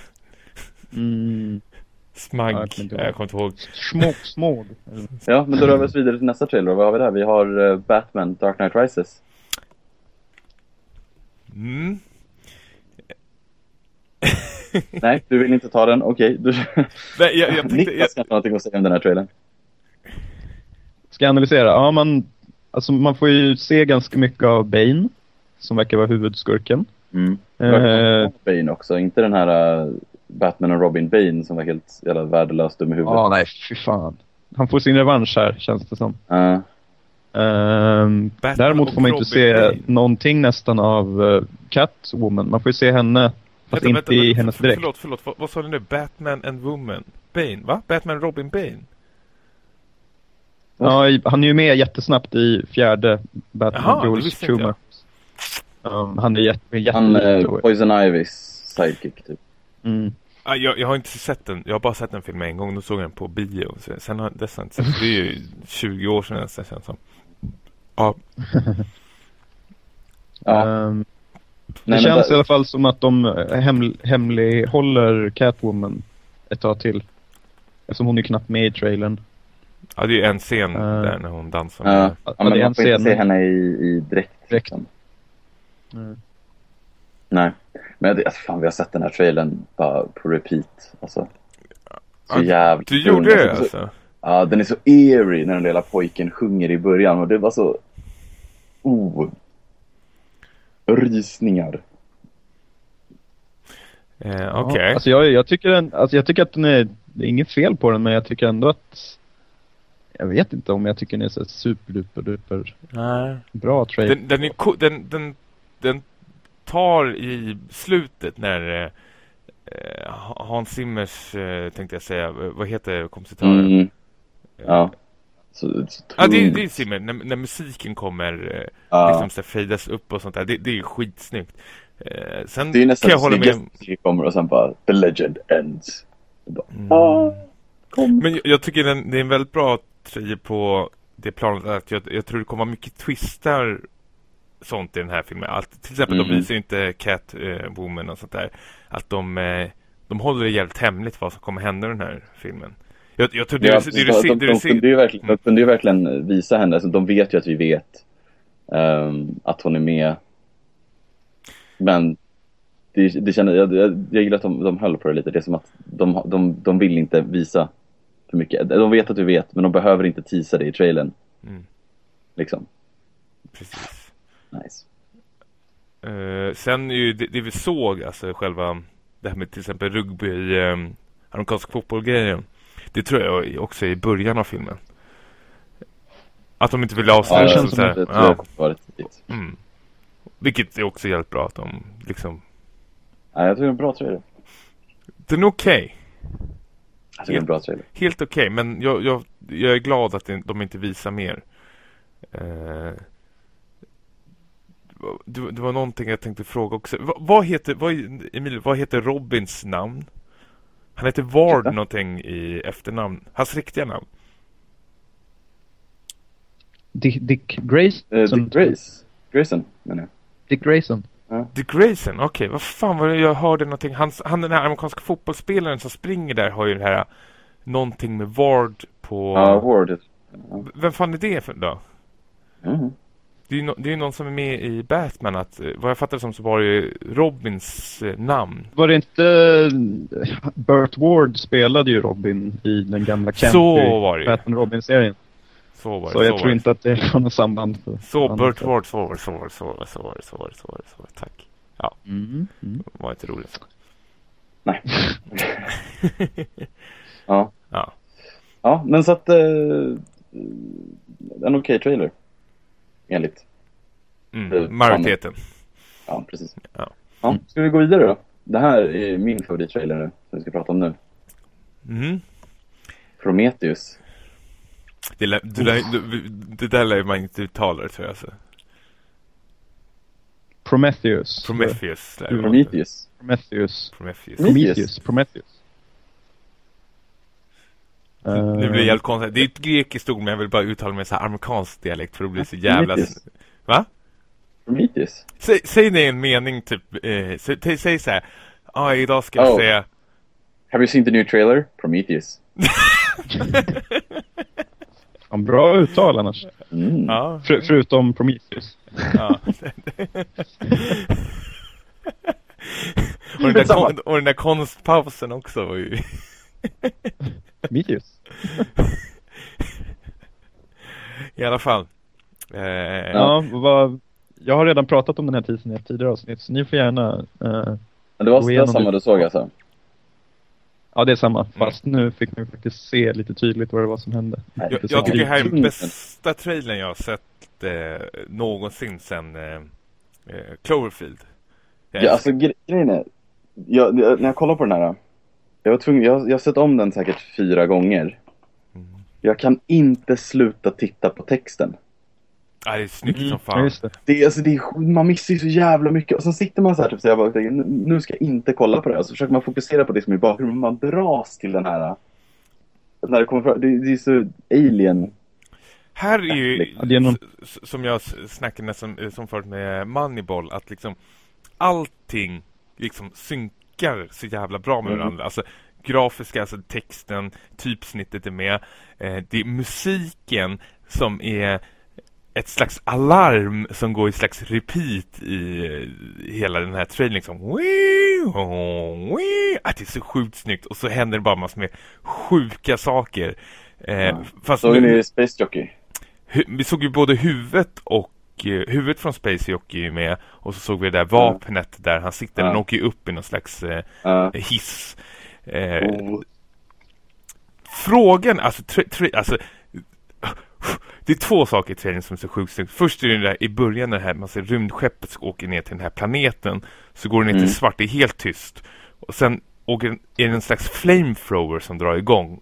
mm, Smag. Ja, Ja, jag kommer inte jag ihåg. kommer inte ihåg. små, små. Ja, men då rör vi oss vidare till nästa trailer. Vad har vi där? Vi har uh, Batman Dark Knight Rises. Mm. Nej, du vill inte ta den. Okej, du... Nej, jag, jag tänkte jag, Niklas kan ha någonting att säga om den här trailern. Ska jag analysera? Ja, man, alltså man får ju se ganska mycket av Bane, som verkar vara huvudskurken. Mm. Eh, Bane också, inte den här uh, Batman och Robin Bane som var helt jävla värdelös dum i huvudet. Ja, nej, fy fan. Han får sin revansch här, känns det som. Uh, Ehm, Batman däremot och får man inte Robin se Bane. någonting nästan av uh, Catwoman. Man får ju se henne, fast vänta, inte vänta, i vänta, hennes för- dräkt. Förlåt, förlåt. Vad, vad sa du nu? Batman and Woman. Bane, va? Batman Robin Bane. Ja, i- han är ju med jättesnabbt i fjärde Batman Jaha, det Joel visste inte Schumer. Um, han är jätte, jätte, han uh, jätte Poison Ivys sidekick typ. mm. Ah, jag, jag har inte sett den. Jag har bara sett den filmen en gång. Då såg jag den på bio. Så, sen har dess inte sett. Det är ju tjugo år sedan nästan, känns som. Ja. Ja. Ehm, det Nej, men känns där- i alla fall som att de hem, hemlighåller Catwoman ett tag till. Eftersom hon är knappt med i trailern. Ja, det är ju en scen Eh. där när hon dansar. Ja, med- ja, Ja, men det är man en får inte scen. se henne i, i dräkt. Dräkt. liksom. Mm. Nej, men det, alltså, fan, vi har sett den här trailern bara på repeat. Alltså, så Ja, jävla Du tung. gjorde det Alltså, så- alltså? Ja, den är så eerie när den lilla pojken sjunger i början. Och det var så... Oh. Rysningar. Eh, Okej. Ja, alltså jag, jag, tycker den, alltså jag tycker att den är, det är inget fel på den, men jag tycker ändå att jag vet inte om jag tycker den är så superduper duper Nej. bra trailer. Den, den, är, ko- den, den, den tar i slutet när eh, Hans Zimmers, eh, tänkte jag säga, vad heter kompositören? Mm. Ja. Så, så Ja, det, är- tung. det är Zimmer. När, när musiken kommer eh, Ja. liksom så fejdas upp och sånt där. Det, det är skitsnyggt. Eh, sen Det är kan nästan jag hålla med. snyggaste kommer och sen bara The Legend Ends. Och bara, Mm. ah, kom. Men jag, jag tycker den, det är en väldigt bra trailer på det planet att jag, jag tror det kommer mycket twistar sånt i den här filmen. Att, till exempel Mm. de visar inte Catwoman och sånt där. Att de, eh, de håller det jävligt hemligt vad som kommer hända i den här filmen. Jag, jag tror det, Ja, är- det, är- det, är- de, det, de, är- de, kunde ju verkligen, de kunde ju verkligen visa henne. Så de vet ju att vi vet ehm, att hon är med. Men det, det känner, jag, jag, jag gillar att de, de höll på det lite. Det är som att de, de, de vill inte visa för mycket. De vet att vi vet, men de behöver inte teasa det i trailern. Mm, Liksom. precis. Nice. Eh, sen är ju det, det vi såg, alltså själva det här med till exempel rugby, eh, amerikansk fotbollgrejen. Det tror jag också är i början av filmen. Att de inte vill avslöja Ja, det så känns så som här. Det tror Ja. jag var rätt tidigt. Mm. Vilket är också helt bra att de liksom... Ja, jag tror det är en bra trailer. Den är okej. Jag tror det är en bra trailer. Helt okej, men jag, jag, jag är glad att det- de inte visar mer. Eh, det, det var någonting jag tänkte fråga också. Va, vad heter vad, Emil, vad heter Robins namn? Han heter Ward Ursäkta? någonting i efternamn. Hans riktiga namn. Dick, Dick Grayson. Uh, Dick Grace. Grayson, menar jag. Dick Grayson. Dick Grayson, okej. Vad fan var det jag hörde någonting? Hans, han den här amerikanska fotbollsspelaren som springer där har ju det här någonting med Ward på... Ja, Ward. Ja. Vem fan är det för då? Mm. Det är ju no, det är någon som är med i Batman. Att, vad jag fattar som så var det Robins eh, namn. Var det inte... Burt Ward spelade ju Robin i den gamla Kent Så var det ju. Batman Robin-serien. Så var det. Så jag så tror inte att det är något samband. För Så Burt Ward, så var det, så var det, så var det, så var det, så var det, så var det, så var det. Tack. Ja, Mm. Mm. det var inte roligt. Nej. Ja. Ja. Ja, men så att... Eh, en okej trailer. Enligt. Mm, majoriteten. Ja, precis. Ja. Ja, ska vi gå vidare då? Det här är min favorittrailer nu, som vi ska prata om nu. Mm. Prometheus. Det, lär, det, lär, det, det där lär man inte uttala det, tror jag. Alltså. Prometheus. Prometheus. lär det vara. Prometheus. Prometheus. Prometheus. Prometheus. Prometheus. Nu blir det helt konstigt. Det är ett grekiskt ord, men jag vill bara uttala med så här amerikansk dialekt för det blir så jävla... Prometheus. Va? Prometheus. Säg, säg det i en mening typ. Eh, säg, säg så här. Ja, ah, idag ska jag Oh. säga... Have you seen the new trailer? Prometheus. En bra uttal annars. Mm. Ja. För, förutom Prometheus. Ja. och, den där kon- och den där konstpausen också var ju... Prometheus. I alla fall. Eh, Ja, vad... Jag har redan pratat om den här teasern i ett tidigare avsnitt, så ni får gärna... Uh... Men det var, Gå det var igenom samma det. du såg alltså? Ja, det är samma. Fast nu fick man faktiskt se lite tydligt vad det var som hände. Nej, jag, det jag såg tycker det här är den inte. bästa trailern jag har sett eh, någonsin sedan eh, eh, Cloverfield. Jag Ja, alltså gre- grejen är... Jag, jag, när jag kollar på den här... Jag var tvungen, jag, jag har sett om den säkert fyra gånger. Mm. Jag kan inte sluta titta på texten. Ja, det är snyggt som Ja, fan. just det. Det är, alltså, det är, man missar ju så jävla mycket. Och så sitter man så här typ, så jag bara, nu, nu ska jag inte kolla på det. Och så försöker man fokusera på det som är i bakgrunden. Man dras till den här... När det kommer fram, det, det är så alien. Här är ju, Ja, det är någon- s- som jag s- snackade som, som förut med Moneyball, att liksom allting liksom synkar så jävla bra med Mm. varandra. Alltså grafiska, alltså texten, typsnittet är med. Eh, det är musiken som är ett slags alarm som går i slags repeat i, i hela den här trailern liksom. Att det är så sjukt snyggt. Och så händer det bara massor med sjuka saker. Eh, Ja. fast Såg nu- ni Space Jockey? hu- vi såg ju både huvudet och eh, huvudet från Space Jockey är med. Och så såg vi det där vapnet där han sitter. Ja. Den åker ju upp i någon slags eh, Ja. hiss. Eh, Oh. Frågan, alltså, tra- tra- alltså det är två saker i trailern som är så sjukt snyggt. Först är det där i början när det här, man ser rymdskeppet som åker ner till den här planeten. Så går det ner till Mm. svart, det är helt tyst. Och sen åker, är det en slags flamethrower som drar igång.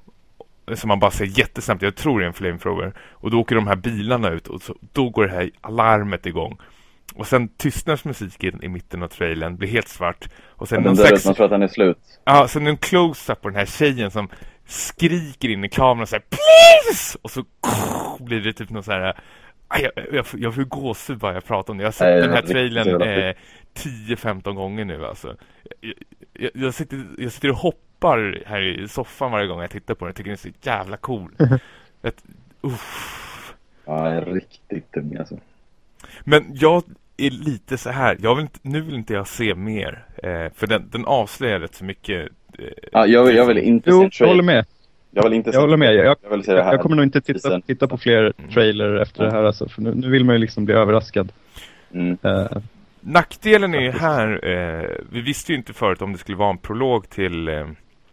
Som man bara ser jättesnabbt, jag tror det är en flamethrower. Och då åker de här bilarna ut och så, då går det här alarmet igång. Och sen tystnar musiken i mitten av trailern, blir helt svart. Och sen Den någon där slags... man tror att den är slut. Ja, sen en close-up på den här tjejen som skriker in i kameran och säger please! Och så blir det typ någon så här... Aj, jag, jag, jag får gåshud bara jag pratar om det. Jag har sett Nej, den här riktigt trailern jävla eh, tio femton gånger nu alltså. Jag, jag, jag, sitter, jag sitter och hoppar här i soffan varje gång jag tittar på den. Jag tycker den är så jävla cool. Ett, uff. Ja, är riktigt tung alltså. Men jag är lite så här. Jag vill inte, nu vill inte jag se mer. Eh, för den, den avslöjar rätt så mycket. Eh, Ja, jag, vill, jag vill inte Jo, se jag trailer. håller med. Jag vill inte se Jag håller med. Jag, Jag vill se det här. jag kommer nog inte titta, Teasern. titta på fler trailer efter det här. Alltså, för nu, nu vill man ju liksom bli överraskad. Mm. Uh, Nackdelen är ju här, eh, vi visste ju inte förut om det skulle vara en prolog till, eh,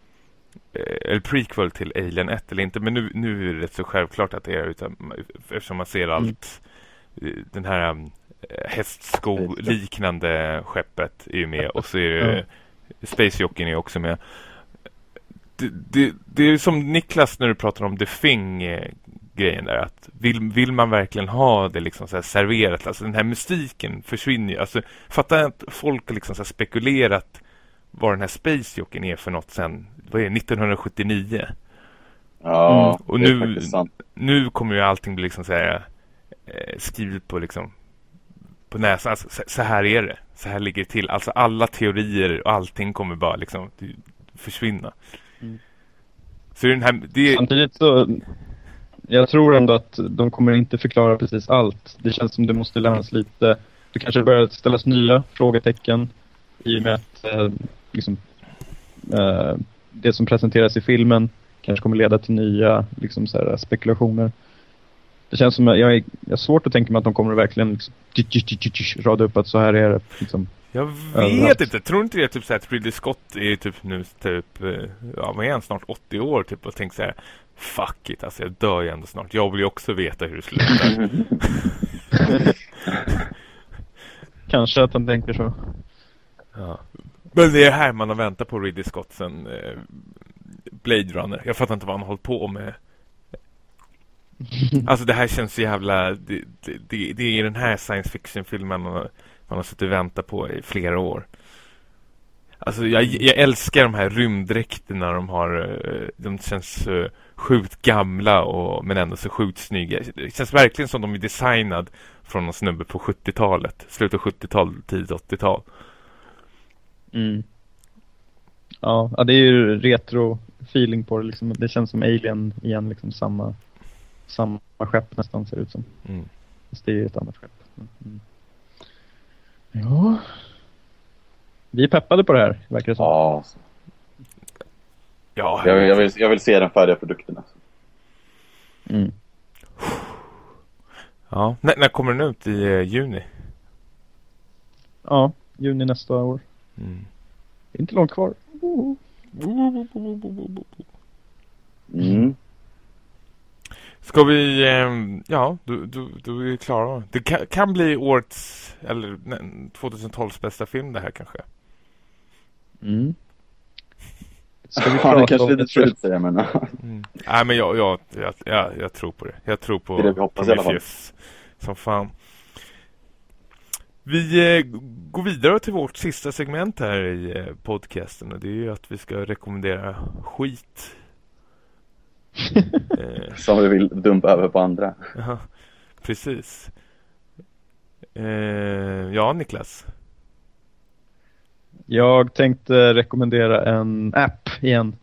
eller prequel till Alien ett eller inte, men nu, nu är det rätt så självklart att det är, utan, eftersom man ser allt, eh, den här eh, hästsko-liknande skeppet är ju med, och så är det Space Jockey är också med. Det, det, det är som Niklas när du pratar om The Thing-grejen där, att vill, vill man verkligen ha det liksom så här serverat, alltså den här mystiken försvinner ju, alltså fattar att folk har liksom så här spekulerat vad den här Space Jockey är för något sen, vad är det, nittonhundrasjuttionio, Ja, Mm. Och det är nu- faktiskt sant. nu kommer ju allting bli liksom så här eh, skrivet på liksom på näsan, alltså, så, så här är det, så här ligger det till, alltså alla teorier och allting kommer bara liksom försvinna. Mm. Så den här, det är, samtidigt så... jag tror ändå att de kommer inte förklara precis allt. Det känns som det måste lämnas lite... Det kanske börjar ställas nya frågetecken i och med att eh, liksom, eh, det som presenteras i filmen kanske kommer leda till nya liksom, så här, spekulationer. Det känns som att jag är, jag är svårt att tänka mig att de kommer verkligen liksom, rada upp att så här är det. Liksom, jag vet överallt. Inte. Tror inte det är typ så att Ridley Scott är typ nu typ, ja, vad är han, snart åttio år typ, och tänker så här: fuck it, alltså jag dör ju ändå snart. Jag vill ju också veta hur det slutar. Kanske att han tänker så. Ja. Men det är här man har väntat på Ridley Scott sen eh, Blade Runner. Jag fattar inte vad han har hållit på med. Alltså det här känns så jävla... Det, det, det, det är den här science fiction-filmen man har, man har suttit och väntat på i flera år. Alltså jag, jag älskar de här rymddräkterna de har. De känns uh, sjukt gamla och, men ändå så sjukt snygga. Det känns verkligen som de är designad från någon snubbe på sjuttiotalet. Slutet av sjuttiotal, tidigt åttiotal. Mm. Ja, ja, det är ju retro-feeling på det. Liksom. Det känns som Alien igen, liksom samma, samma skepp nästan ser ut som. Mm. Fast det är ju ett annat skepp. Mm. Ja... Vi är peppade på det här, verkar det som. Ja, ja jag, jag, vill, jag vill se den färdiga produkten. Alltså. Mm. Ja, när, när kommer den ut? I uh, juni? Ja, juni nästa år. Mm. Det är inte långt kvar. Mm. Ska vi... Um, ja, du, du, du är vi klara. Det kan, kan bli årets... Eller tjugotolvs bästa film det här kanske. Mm. Ska vi ja, prata det kanske om lite trött säger jag, men... mm. Nej, men jag, jag, jag, jag, jag tror på det. Jag tror på det är det vi hoppas i alla fall. Som fan. Vi eh, går vidare till vårt sista segment här i eh, podcasten. Och det är ju att vi ska rekommendera skit. eh. Som vi vill dumpa över på andra. Ja, precis. Eh, ja, Niklas. Jag tänkte rekommendera en app igen.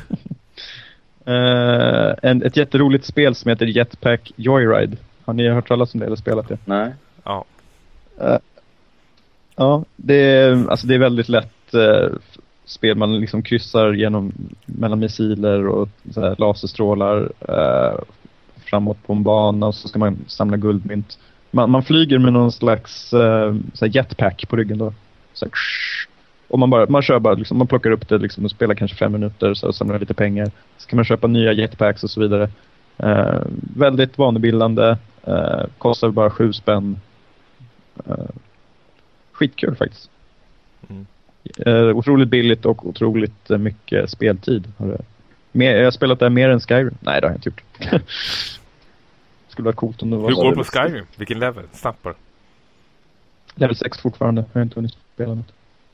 uh, en, ett jätteroligt spel som heter Jetpack Joyride. Har ni hört talas om det eller spelat det? Nej. Ja. Uh, ja, det är, alltså det är väldigt lätt uh, spel. Man liksom kryssar genom mellan missiler och så här, laserstrålar uh, framåt på en bana och så ska man samla guldmynt. Man, man flyger med någon slags uh, så här jetpack på ryggen då. Så här, och man bara man kör bara liksom, man plockar upp det liksom och spelar kanske fem minuter så samlar lite pengar. Så kan man köpa nya jetpacks och så vidare. Uh, väldigt vanebildande. Uh, kostar bara sju spänn. Uh, skitkul faktiskt. Mm. Uh, otroligt billigt och otroligt uh, mycket speltid. Har det. Mer, jag har spelat där mer än Skyrim. Nej, det har jag inte gjort. Skulle vara coolt om det var. Hur så. går det på Skyrim? Vilken level? Snappar? Level sex fortfarande. Jag har inte hunnit spela något.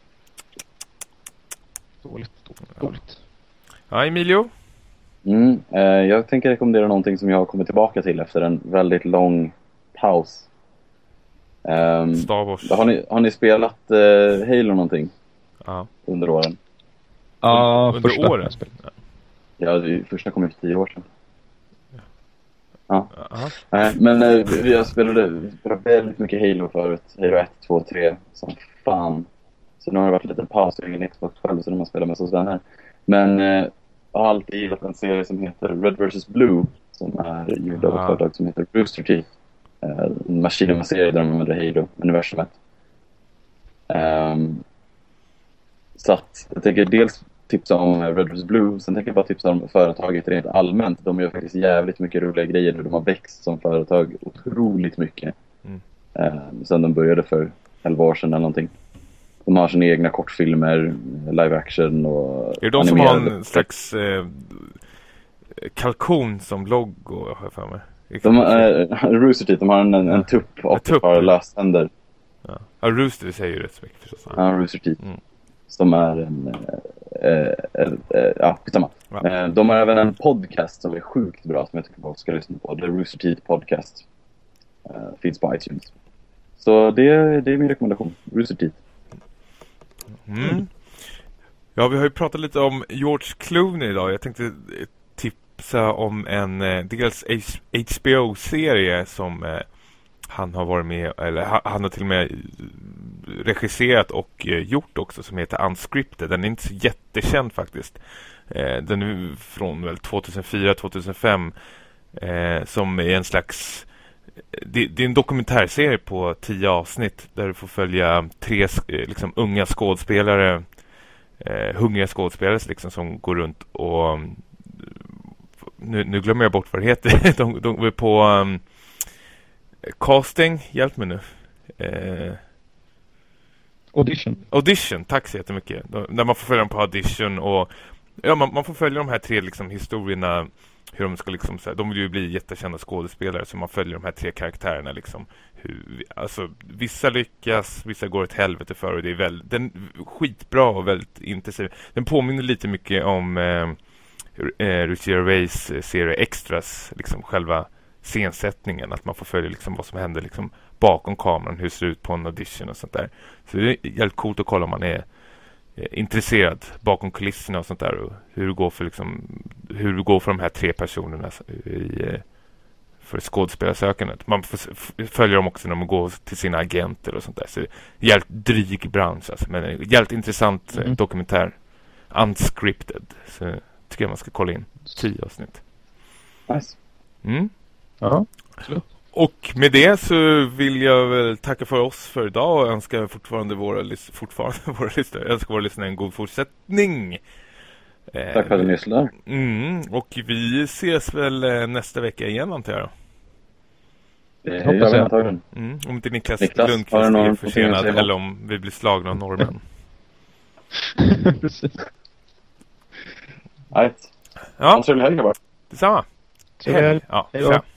Dåligt, dåligt, dåligt. Ja, Emilio? Mm, eh, jag tänker rekommendera någonting som jag har kommit tillbaka till efter en väldigt lång paus. Um, Star Wars. Har ni, har ni spelat eh, Halo någonting? Ja. Under åren? Ja, under första åren? Ja. Ja, det första kom ju för tio år sedan. Ja. Aha. Nej, men eh, vi har spelade, vi spelade väldigt mycket Halo förut. Halo ett, två, tre. Som fan. Så nu har det varit en liten paus. Jag har ingen Xbox själv så de har spelat med så vänner. Men eh, jag har alltid gillat en serie som heter Red versus. Blue. Som är gjord av ett företag som heter Rooster Teeth. Eh, en Machinima-serie där de använder Halo-universumet. Um, så att jag tänker dels tipsa om Red versus. Blue. Sen tänker jag bara tipsa om företaget rent allmänt. De gör faktiskt jävligt mycket roliga grejer. De har växt som företag otroligt mycket. Mm. Um, sen de började för elva år sedan eller någonting. De har sina egna kortfilmer, live action och är det de som har en slags eh, kalkon som logo, har jag för mig? De har, äh, Rooster Teeth, de har en, en, en tupp och ett par löständer. Ja, ja Rooster säger ju rätt så mycket förstås. Ja, Rooster Teeth. Mm. Som är en... Äh, äh, äh, ja, skitsamma. Ja. Äh, de har även en podcast som är sjukt bra som jag tycker folk ska lyssna på. The Rooster Teeth Podcast. Äh, finns på iTunes. Så det, det är min rekommendation. Rooster Teeth. Mm. Ja, vi har ju pratat lite om George Clooney idag. Jag tänkte tip, tipsa om en eh, dels H B O-serie som eh, han har varit med, eller ha, han har till och med regisserat och eh, gjort också, som heter Unscripted. Den är inte så jättekänd faktiskt. Eh, den är från väl tjugohundrafyra tjugohundrafem eh, som är en slags det, det är en dokumentärserie på tio avsnitt där du får följa tre eh, liksom unga skådespelare, eh, hungriga skådespelare liksom, som går runt och nu, nu glömmer jag bort vad det heter. de, de är på um, casting, hjälp mig nu. Eh, Audition. Audition, tack så jättemycket. De, där man får följa dem på audition och ja, man, man får följa de här tre liksom, historierna, hur de ska liksom, så här, de vill ju bli jättekända skådespelare, så man följer de här tre karaktärerna liksom, hur, alltså vissa lyckas, vissa går ett helvete för, och det är väldigt, den skitbra och väldigt intensiv. Den påminner lite mycket om eh, eh, Ricky Gervais serie Extras, liksom själva scensättningen, att man får följa liksom vad som händer liksom bakom kameran, hur det ser ut på en audition och sånt där. Så det är jävligt coolt att kolla om man är eh, intresserad bakom kulisserna och sånt där, och hur det går för liksom, hur det går för de här tre personerna i, eh, för skådespelarsökandet. Man får följa dem också när man går till sina agenter och sånt där. Så det är en jävligt dryg bransch alltså, men en jävligt intressant mm. dokumentär. Unscripted. Så tycker jag man ska kolla in. Tio avsnitt. Nice. Mm. Ja, absolut. Och med det så vill jag väl tacka för oss för idag och önska fortfarande våra, lys- fortfarande våra lyssnare, jag önskar våra lyssnare en god fortsättning. Tack för att du lyssnar. Mm, och vi ses väl nästa vecka igen, antar jag då. Det hoppas jag antagligen. Mm, om inte Niklas, Niklas Lundqvist är försenad eller om vi blir slagna av norrmän. Precis. Right. Ja, trevlig helg bara. detsamma. Trevlig helg. Ja, hej då.